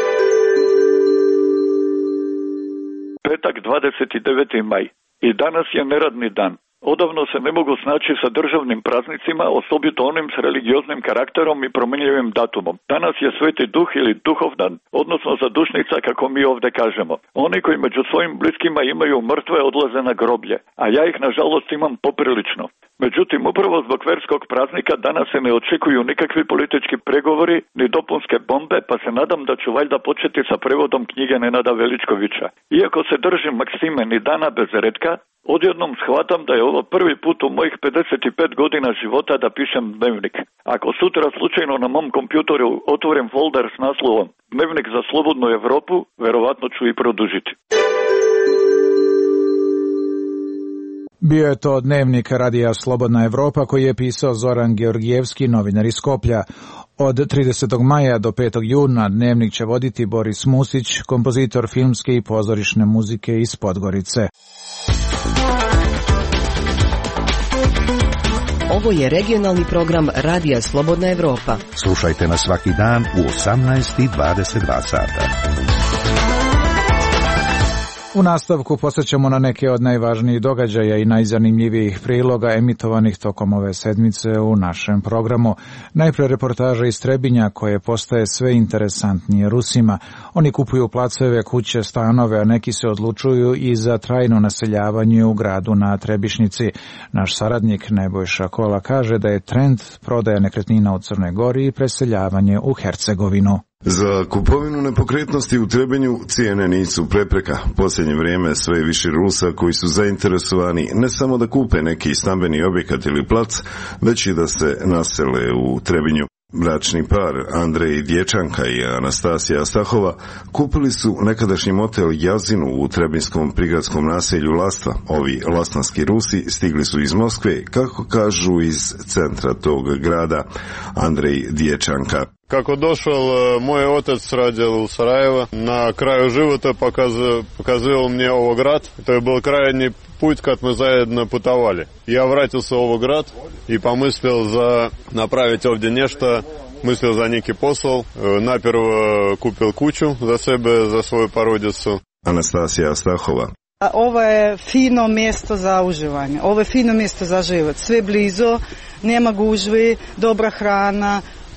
Petak, dvadeset deveti maj. I danas je neradni dan. Odavno se ne mogu snaći sa državnim praznicima, osobito onim s religioznim karakterom i promenljivim datumom. Danas je Sveti Duh ili Duhovdan, odnosno zadušnica kako mi ovde kažemo. Oni koji među svojim bliskima imaju mrtve odlaze na groblje, a ja ih nažalost imam poprilično. Međutim, upravo zbog verskog praznika danas se ne očekuju nikakvi politički pregovori ni dopunske bombe, pa se nadam da ću valjda početi sa prevodom knjige Nenada Veličkovića. Iako se držim maksime ni dana bez retka, odjednom shvatam da je ovo prvi put u mojih pedeset pet godina života da pišem dnevnik. Ako sutra slučajno na mom kompjutoru otvorim folder s naslovom Dnevnik za slobodnu Evropu, verovatno ću i produžiti. Bio je to dnevnik radija Slobodna Evropa koji je pisao Zoran Georgijevski, novinar iz Skoplja. Od tridesetog maja do petog juna dnevnik će voditi Boris Musić, kompozitor filmske i pozorišne muzike iz Podgorice. Ovo je regionalni program Radija Slobodna Evropa. Slušajte nas svaki dan u osamnaest i dvadeset dva sata. U nastavku posjećamo na neke od najvažnijih događaja i najzanimljivijih priloga emitovanih tokom ove sedmice u našem programu. Najpre reportaža iz Trebinja koje postaje sve interesantnije Rusima. Oni kupuju placeve, kuće, stanove, a neki se odlučuju i za trajno naseljavanje u gradu na Trebišnici. Naš saradnik Nebojša Kola kaže da je trend prodaja nekretnina u Crnoj Gori i preseljavanje u Hercegovinu. Za kupovinu nepokretnosti u Trebinju cijene nisu prepreka. Posljednje vrijeme sve je više Rusa koji su zainteresovani ne samo da kupe neki stambeni objekat ili plac, već i da se nasele u Trebinju. Bračni par Andrej Dječanka i Anastasija Stahova kupili su nekadašnji motel Jazinu u trebinskom prigradskom naselju Lastva. Ovi lastanski Rusi stigli su iz Moskve, kako kažu iz centra tog grada. Andrej Dječanka. Kako došao moj otac rađal u Sarajevo, na kraju života pokazivao мне ovo grad. To je bio krajnji put kad smo zajedno putovali. Ja vratio se u ovo grad i pomislio za napraviti ovdje nešto, mislio za neki posao. Najprvo kupil kuću za sebe, za svoju porodicu. Anastasija Stahova. Ovo je fino mjesto za uživanje, ovo je fino mjesto za život. Sve blizu, nema gužvi, dobra hrana.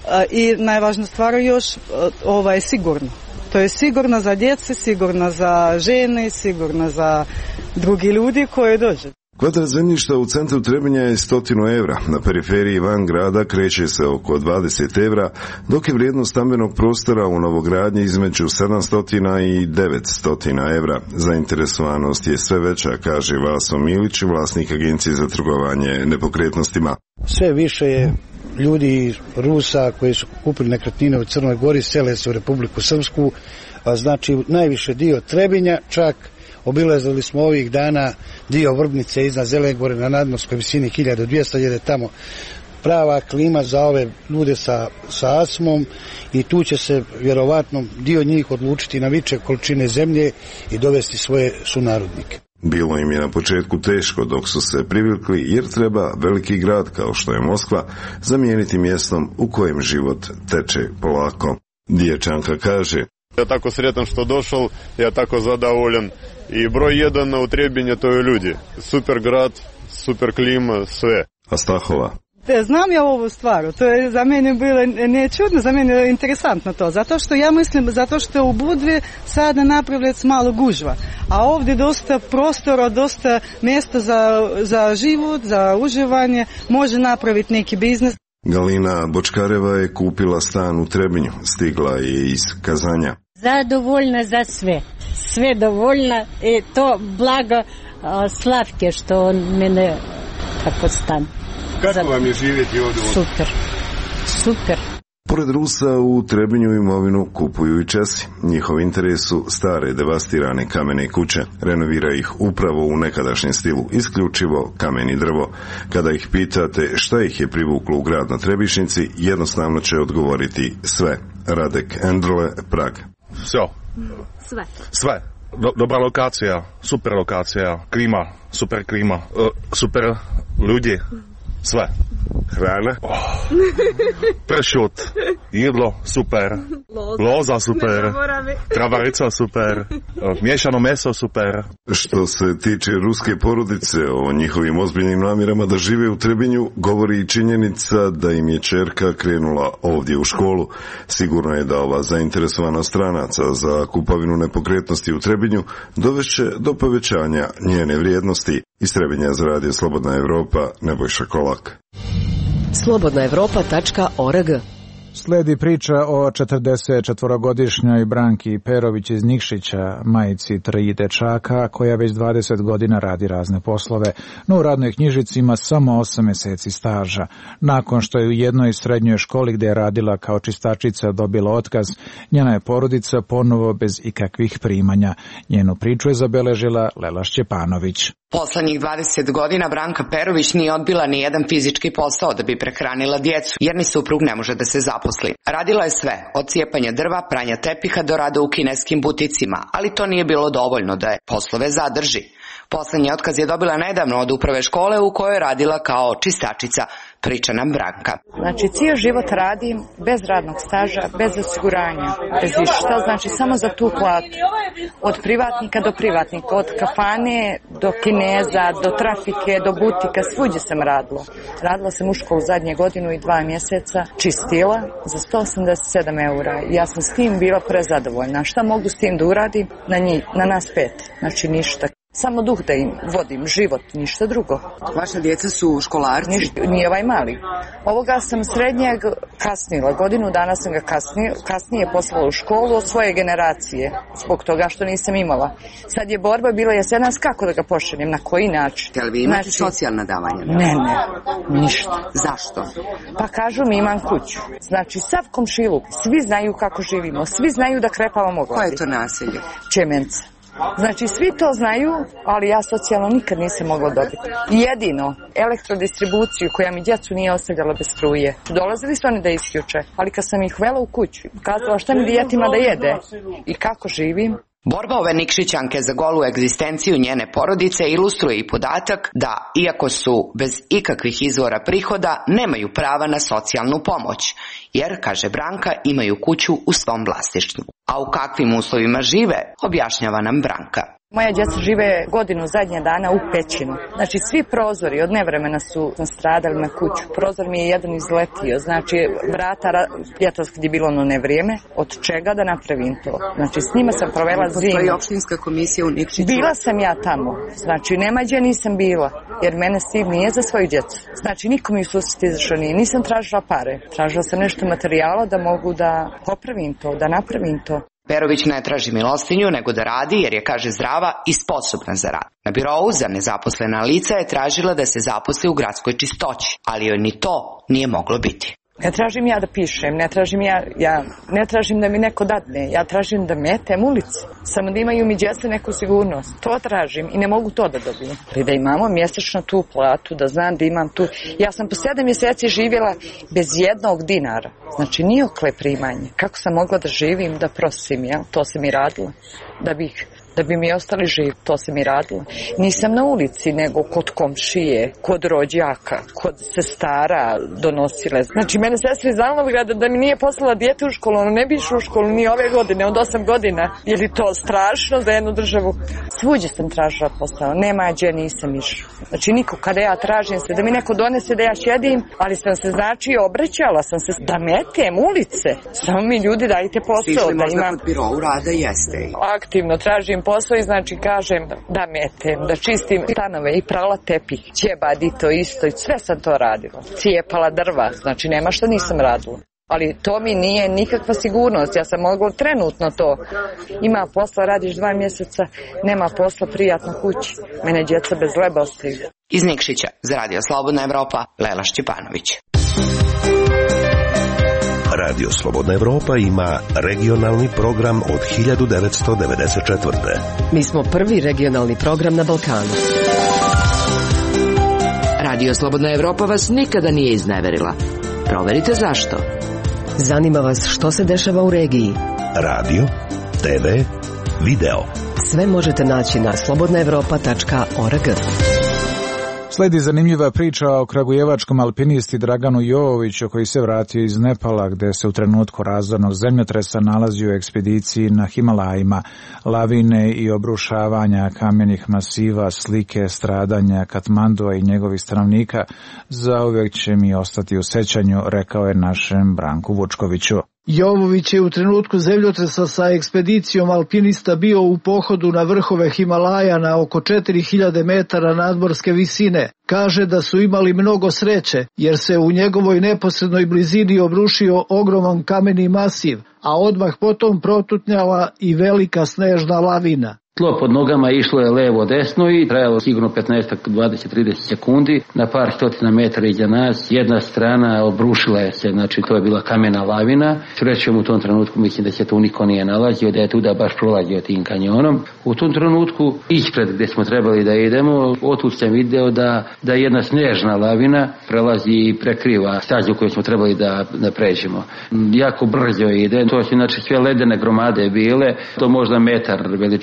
I najvažnija stvar još, ovo je sigurno. To je sigurno za djece, sigurno za žene, sigurno za drugi ljudi koji dođe. Kvadrat zemljišta u centru Trebinja je stotinu evra, na periferiji van grada kreće se oko dvadeset evra, dok je vrijednost stambenog prostora u novogradnji između sedamsto i devetsto evra. Zainteresovanost je sve veća, kaže Vaso Milić, vlasnik agencije za trgovanje nepokretnostima. Sve više je ljudi Rusa koji su kupili nekretnine u Crnoj Gori, sele se u Republiku Srpsku, a znači najviše dio Trebinja, čak obilazili smo ovih dana dio Vrbnice iznad Zelene Gore na nadmorskoj visini hiljadu dvjesto, jer je tamo prava klima za ove ljude sa, sa astmom i tu će se vjerovatno dio njih odlučiti na veće količine zemlje i dovesti svoje sunarodnike. Bilo im je na početku teško dok su se privikli, jer treba veliki grad kao što je Moskva zamijeniti mjestom u kojem život teče polako. Dječanka kaže: Ja tako sretan što došao, ja tako zadovoljan. I broj jedan u Trebinju to je ljudi. Super grad, super klima, sve. A Stahova? Znam ja ovu stvar, to je za mene bilo ne čudno, za mene je interesantno to, zato što ja mislim, zato što u Budvi sada napravili malo gužva, a ovdje dosta prostora, dosta mjesta za, za život, za uživanje, može napraviti neki biznis. Galina Bočkareva je kupila stan u Trebinju, stigla je iz Kazanja. Zadovoljna za sve, sve dovoljna i to blago Slavke što on mene tako stan. Kako vam je živjeti ovdje? Super, super. Pored Rusa u Trebinju imovinu kupuju i Česi. Njihov interes su stare devastirane kamene kuće. Renovira ih upravo u nekadašnjem stilu, isključivo kamen i drvo. Kada ih pitate šta ih je privuklo u grad na Trebišnici, jednostavno će odgovoriti sve. Radek Endrle, Prag. Sve. Sve. Sve. Do, dobra lokacija, super lokacija, klima, super klima, uh, super ljudi. Sve. Hrana. Oh. Pršut. Jedlo super. Loza, Loza super. Travarica super. Miješano meso super. Što se tiče ruske porodice, o njihovim ozbiljnim namjerama da žive u Trebinju govori i činjenica da im je ćerka krenula ovdje u školu. Sigurno je da ova zainteresovana stranaca za kupovinu nepokretnosti u Trebinju dovešće do povećanja njene vrijednosti. Iz Trebinja za Radio Slobodna Evropa, Nebojša Kolak. slobodna evropa tačka org. Sledi priča o četrdesetčetvorogodišnjoj Branki Perović iz Nikšića, majici tri dečaka, koja već dvadeset godina radi razne poslove, no u radnoj knjižici ima samo osam mjeseci staža. Nakon što je u jednoj srednjoj školi gdje je radila kao čistačica dobila otkaz, njena je porodica ponovo bez ikakvih primanja. Njenu priču je zabeležila Lela Šćepanović. Poslednjih dvadeset godina Branka Perović nije odbila ni jedan fizički posao da bi prehranila djecu, jer ni suprug ne može da se zaposli. Radila je sve, od cijepanja drva, pranja tepiha do rada u kineskim buticima, ali to nije bilo dovoljno da je poslove zadrži. Poslednji otkaz je dobila nedavno od uprave škole u kojoj je radila kao čistačica. priča nam Branka. Znači, cijel život radim bez radnog staža, bez osiguranja, bez išta, znači samo za tu platu. Od privatnika do privatnika, od kafane do kineza, do trafike, do butika, svuđe sam radila. Radila sam u školu zadnje godinu i dva mjeseca, čistila za sto osamdeset sedam eura. Ja sam s tim bila prezadovoljna. Šta mogu s tim da uradim? Na njih, na nas pet. Znači ništa. Samo duh da im vodim, život, ništa drugo. Vaša djeca su školarci? Ništa, nije ovaj mali. Ovoga sam srednjeg kasnila, godinu dana sam ga kasnije, kasnije poslala u školu od svoje generacije, zbog toga što nisam imala. Sad je borba bila jesenas kako da ga pošaljem, na koji način. Jel vi imate znači, socijalna davanja? Ne, ne, ništa. Zašto? Pa kažu mi imam kuću. Znači sav komšiluk, svi znaju kako živimo, svi znaju da krepavamo glavi. Koje je to naselje? Čemenca. Znači, svi to znaju, ali ja socijalno nikad nisam mogla dobiti. Jedino, elektrodistribuciju koja mi djecu nije ostavljala bez struje. Dolazili su oni da isključe, ali kad sam ih vela u kuću, kazala šta mi djetima da jede i kako živim. Borba ove Nikšićanke za golu egzistenciju njene porodice ilustruje i podatak da, iako su bez ikakvih izvora prihoda, nemaju prava na socijalnu pomoć, jer, kaže Branka, imaju kuću u svom vlasništvu. A u kakvim uslovima žive, objašnjava nam Branka. Moja djeca žive godinu zadnje dana u pećinu. Znači svi prozori od nevremena su nastradali na kuću. Prozor mi je jedan izletio. Znači vrata, ljetos kad je bilo ono nevrijeme, od čega da napravim to? Znači s njima sam provela zimu. Postoji opštinska komisija u Nikšiću? Bila sam ja tamo. Znači nema gdje nisam bila. Jer mene stid nije za svoju djecu. Znači niko mi u susret izašao nije. Nisam tražila pare. Tražila sam nešto materijala da mogu da popravim to, da napravim to. Perović ne traži milostinju, nego da radi jer je, kaže, zdrava i sposobna za rad. Na birou za nezaposlena lica je tražila da se zaposli u gradskoj čistoći, ali joj ni to nije moglo biti. Ne tražim ja da pišem, ne tražim ja, ja ne tražim da mi neko dadne, ja tražim da metem ulicu, samo da imaju mi djeca neku sigurnost. To tražim i ne mogu to da dobijem. I da imamo mjesečno tu platu, da znam da imam tu. Ja sam po sedam mjeseci živjela bez jednog dinara, znači nijokle primanje. Kako sam mogla da živim, da prosim, ja? To se mi radilo, da bih... da bi mi ostali živi, to se mi radilo. Nisam na ulici, nego kod komšije, kod rođaka, kod sestara donosile. Znači, mene sestri iz Alnovgrada da mi nije poslala dijete u školu, ono ne bi išlo u školu ni ove godine, od osam godina. Je li to strašno za jednu državu? Svuđe sam tražila posao, nema gdje nisam išla. Znači, niko, kada ja tražim se, da mi neko donese da ja šedim, ali sam se, znači, obraćala sam se da metem ulice. Samo mi ljudi dajte posao. Sišli da možda imam... kod birou rada jeste. Aktivno tražim posao i znači kažem da metem, da čistim stanove i prala tepih, ćebad i to isto i sve sam to radila. Cijepala drva, znači nema što nisam radila. Ali to mi nije nikakva sigurnost, ja sam mogla trenutno to. Ima posla, radiš dva mjeseca, nema posla, prijatno kući. Mene djeca bez leba ostaju. Iz Nikšića, za Radio Slobodna Evropa, Lela Šćepanović. Radio Slobodna Evropa ima regionalni program od hiljadu devetsto devedeset četvrte. Mi smo prvi regionalni program na Balkanu. Radio Slobodna Evropa vas nikada nije izneverila. Proverite zašto. Zanima vas što se dešava u regiji. Radio, te ve, video. Sve možete naći na slobodna evropa tačka org. Sledi zanimljiva priča o kragujevačkom alpinisti Draganu Jovoviću koji se vratio iz Nepala gde se u trenutku razornog zemljotresa nalazi u ekspediciji na Himalajima. Lavine i obrušavanja kamenih masiva, slike stradanja Katmandua i njegovih stanovnika zauvijek će mi ostati u sećanju, rekao je našem Branku Vučkoviću. Jovović je u trenutku zemljotresa sa ekspedicijom alpinista bio u pohodu na vrhove Himalaja na oko četiri hiljade metara nadmorske visine. Kaže da su imali mnogo sreće jer se u njegovoj neposrednoj blizini obrušio ogroman kameni masiv, a odmah potom protutnjala i velika snežna lavina. Tlo pod nogama išlo je levo desno i trajalo sigurno petnaest, dvadeset, trideset sekundi. Na par stotina metara iza nas jedna strana obrušila je se, znači to je bila kamena lavina. Srećom u tom trenutku mislim da se tu niko nije nalazio, da je tu da baš prolazio tim kanjonom. U tom trenutku ispred gdje smo trebali da idemo, otud sam video da, da jedna snežna lavina prelazi i prekriva stazu koju smo trebali da, da pređemo. Jako brzo ide, to su znači sve ledene gromade bile, to možda metar veličine.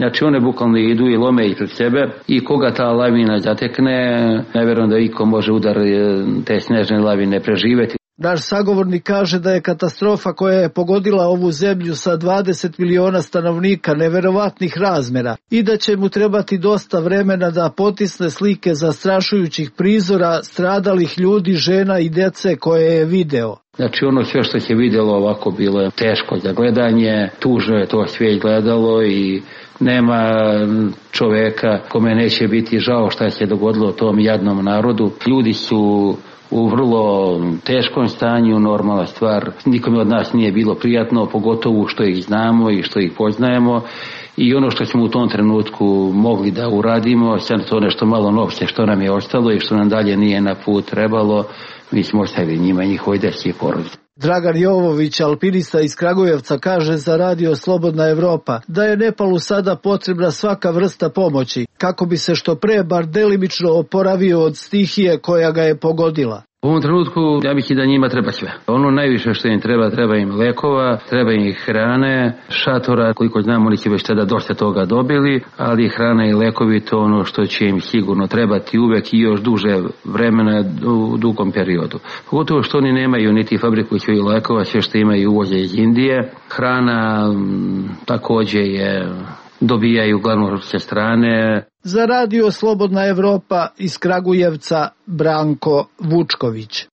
Znači one bukvalno idu i lome i pred sebe i koga ta lavina zatekne, ne vjerujem da iko može udar te snežne lavine preživjeti. Naš sagovornik kaže da je katastrofa koja je pogodila ovu zemlju sa dvadeset miliona stanovnika neverovatnih razmera i da će mu trebati dosta vremena da potisne slike zastrašujućih prizora stradalih ljudi, žena i dece koje je video. Znači ono sve što se vidjelo ovako bilo je teško za gledanje, tužno je to sve gledalo i nema čoveka kome neće biti žao šta se dogodilo tom jadnom narodu. Ljudi su u vrlo teškom stanju, normalna stvar. Nikome od nas nije bilo prijatno, pogotovo što ih znamo i što ih poznajemo. I ono što smo u tom trenutku mogli da uradimo, sad to nešto malo novce što nam je ostalo i što nam dalje nije na put trebalo, mi smo ostavili njima njihove deci i porodice. Dragan Jovović, alpinista iz Kragujevca, kaže za radio Slobodna Evropa da je Nepalu sada potrebna svaka vrsta pomoći kako bi se što pre bar delimično oporavio od stihije koja ga je pogodila. U ovom trenutku ja bih i da njima treba sve. Ono najviše što im treba, treba im lekova, treba im hrane, šatora, koliko znamo oni će već tada dosta toga dobili, ali hrana i lekovi to ono što će im sigurno trebati uvek i još duže vremena u dugom periodu. Pogotovo što oni nemaju niti fabriku svojih lekova, sve što imaju uvoze iz Indije. Hrana m, takođe je dobijaju uglavnom sa strane. Za radio Slobodna Evropa iz Kragujevca Branko Vučković.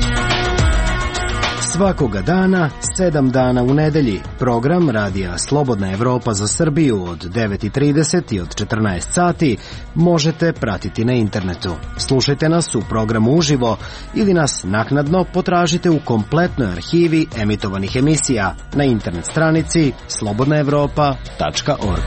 Svakoga dana, sedam dana u nedelji, program radija Slobodna Evropa za Srbiju od devet i trideset i od četrnaest sati možete pratiti na internetu. Slušajte nas u programu uživo ili nas naknadno potražite u kompletnoj arhivi emitovanih emisija na internet stranici slobodna evropa tačka org.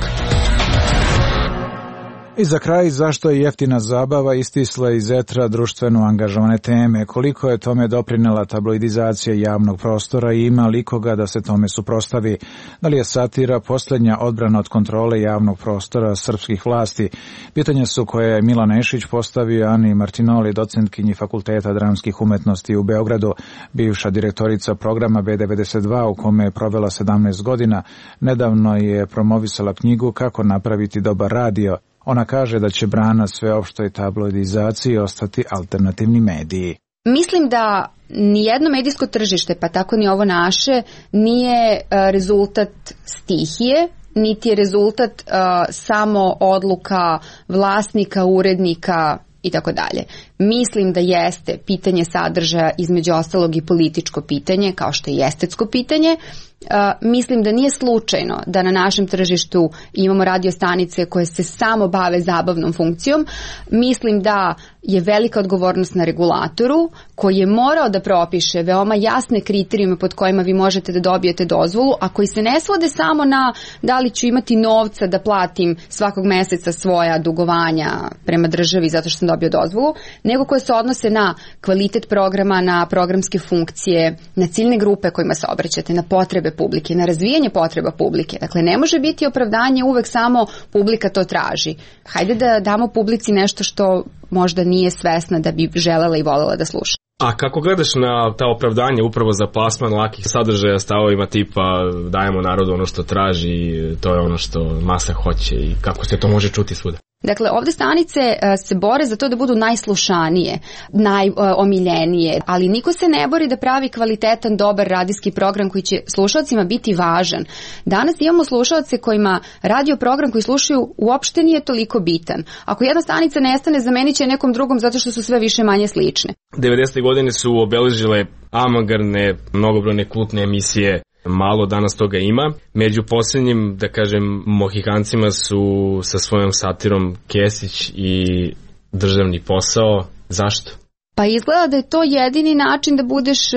I za kraj, zašto je jeftina zabava istisla iz etra društveno angažovane teme, koliko je tome doprinela tabloidizacija javnog prostora i ima li koga da se tome suprostavi, da li je satira posljednja odbrana od kontrole javnog prostora srpskih vlasti. Pitanja su koje je Milan Nešić postavio Ani Martinoli, docentkinji Fakulteta dramskih umetnosti u Beogradu, bivša direktorica programa B devedeset dva u kome je provela sedamnaest godina, nedavno je promovisala knjigu Kako napraviti dobar radio. Ona kaže da će brana sveopštoj tabloidizaciji ostati alternativni mediji. Mislim da nijedno medijsko tržište, pa tako ni ovo naše, nije rezultat stihije, niti je rezultat uh, samo odluka vlasnika, urednika i tako dalje. Mislim da jeste pitanje sadržaja, između ostalog i političko pitanje, kao što je estetsko pitanje. Uh, mislim da nije slučajno da na našem tržištu imamo radio stanice koje se samo bave zabavnom funkcijom. Mislim da je velika odgovornost na regulatoru koji je morao da propiše veoma jasne kriterijume pod kojima vi možete da dobijete dozvolu, a koji se ne svode samo na da li ću imati novca da platim svakog meseca svoja dugovanja prema državi zato što sam dobio dozvolu, nego koje se odnose na kvalitet programa, na programske funkcije, na ciljne grupe kojima se obraćate, na potrebe publike, na razvijanje potreba publike. Dakle, ne može biti opravdanje uvek samo publika to traži. Hajde da damo publici nešto što možda nije svesna da bi želela i voljela da sluša. A kako gledaš na ta opravdanje upravo za plasman lakih sadržaja stavovima tipa dajemo narodu ono što traži, to je ono što masa hoće i kako se to može čuti svuda? Dakle, ovde stanice se bore za to da budu najslušanije, najomiljenije, ali niko se ne bori da pravi kvalitetan, dobar radijski program koji će slušalcima biti važan. Danas imamo slušalce kojima radio program koji slušaju uopšte nije toliko bitan. Ako jedna stanica nestane, zamenit će nekom drugom zato što su sve više manje slične. devedesete godine su obeležile amagarne, mnogobrojne kultne emisije. Malo danas toga ima. Među posljednjim, da kažem, mohikancima su sa svojom satirom Kesić i Državni posao. Zašto? Pa izgleda da je to jedini način da budeš uh,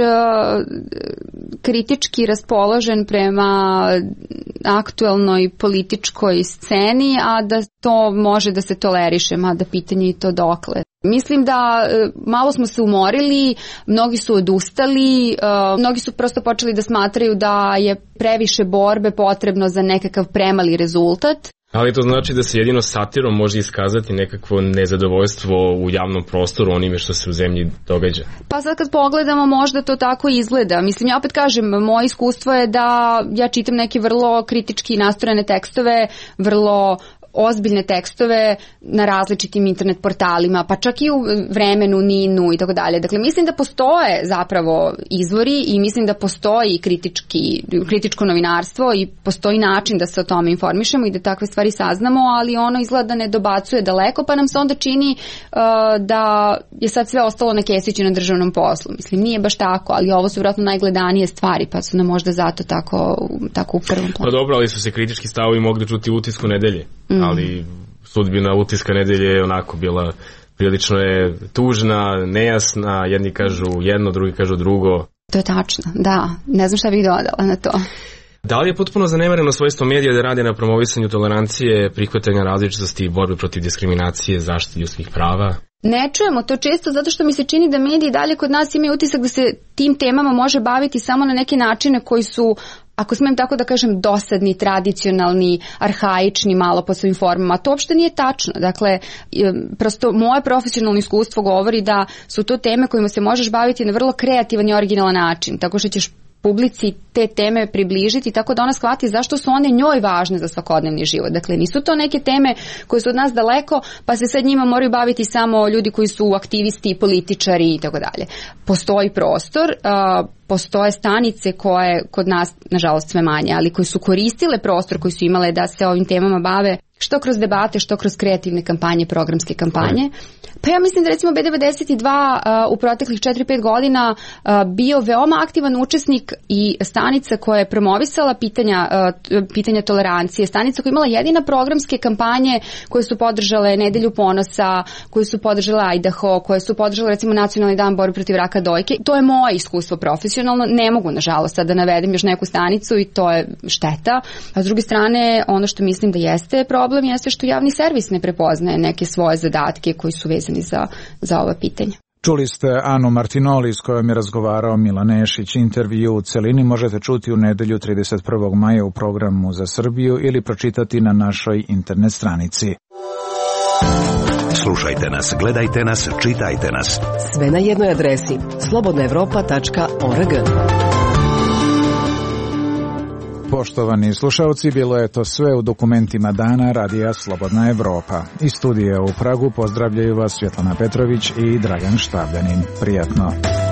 kritički raspoložen prema aktuelnoj političkoj sceni, a da to može da se toleriše, mada pitanje i to dokle. Mislim da malo smo se umorili, mnogi su odustali, mnogi su prosto počeli da smatraju da je previše borbe potrebno za nekakav premali rezultat. Ali to znači da se jedino satirom može iskazati nekakvo nezadovoljstvo u javnom prostoru onime što se u zemlji događa. Pa sad kad pogledamo možda to tako izgleda. Mislim, ja opet kažem, moje iskustvo je da ja čitam neke vrlo kritički nastrojene tekstove, vrlo ozbiljne tekstove na različitim internet portalima, pa čak i u Vremenu, Ninu i tako dalje. Dakle, mislim da postoje zapravo izvori i mislim da postoji kritički, kritičko novinarstvo i postoji način da se o tome informišemo i da takve stvari saznamo, ali ono izgleda da ne dobacuje daleko, pa nam se onda čini uh, da je sad sve ostalo na kesiću na državnom poslu. Mislim, nije baš tako, ali ovo su vjerojatno najgledanije stvari, pa su nam možda zato tako, tako u prvom planu. Pa dobro, ali su se kritički stavovi mogli čuti u Utisku nedelje. Mm. Ali sudbina Utiska nedelje je onako bila prilično je tužna, nejasna, jedni kažu jedno, drugi kažu drugo. To je tačno, da, ne znam šta bih dodala na to. Da li je potpuno zanemareno svojstvo medija da rade na promovisanju tolerancije, prihvatanja različitosti i borbe protiv diskriminacije, zaštite ljudskih prava? Ne čujemo to često zato što mi se čini da mediji dalje kod nas imaju utisak da se tim temama može baviti samo na neke načine koji su, ako smijem tako da kažem, dosadni, tradicionalni, arhaični malo po svojim formama. To uopšte nije tačno. Dakle, prosto moje profesionalno iskustvo govori da su to teme kojima se možeš baviti na vrlo kreativan i originalan način, tako što ćeš publici te teme približiti tako da ona shvati zašto su one njoj važne za svakodnevni život. Dakle, nisu to neke teme koje su od nas daleko, pa se sad njima moraju baviti samo ljudi koji su aktivisti, političari i tako dalje. Postoji prostor, uh, postoje stanice koje kod nas, nažalost, sve manje, ali koje su koristile prostor koji su imale da se ovim temama bave, što kroz debate, što kroz kreativne kampanje, programske kampanje. Pa ja mislim da recimo B devedeset dva uh, u proteklih četiri pet godina uh, bio veoma aktivan učesnik i stanica koja je promovisala pitanja, uh, pitanja tolerancije, stanica koja je imala jedina programske kampanje koje su podržale Nedelju ponosa, koje su podržale Idaho, koje su podržale recimo Nacionalni dan borbe protiv raka dojke. To je moje iskustvo profesionalno, ne mogu nažalost sad da navedem još neku stanicu i to je šteta. A s druge strane, ono što mislim da jeste problem jeste što javni servis ne prepoznaje neke svoje zadatke koji su vezani za, za ova pitanja. Čuli ste Anu Martinoli s kojom je razgovarao Milan Nešić. Intervju u celini možete čuti u nedelju trideset prvog maja u programu za Srbiju ili pročitati na našoj internet stranici. Slušajte nas, gledajte nas, čitajte nas. Sve na jednoj adresi slobodna evropa tačka org. Poštovani slušalci, bilo je to sve u dokumentima dana Radija Slobodna Evropa. Iz studija u Pragu pozdravljaju vas Svjetlana Petrović i Dragan Štavljanin. Prijatno.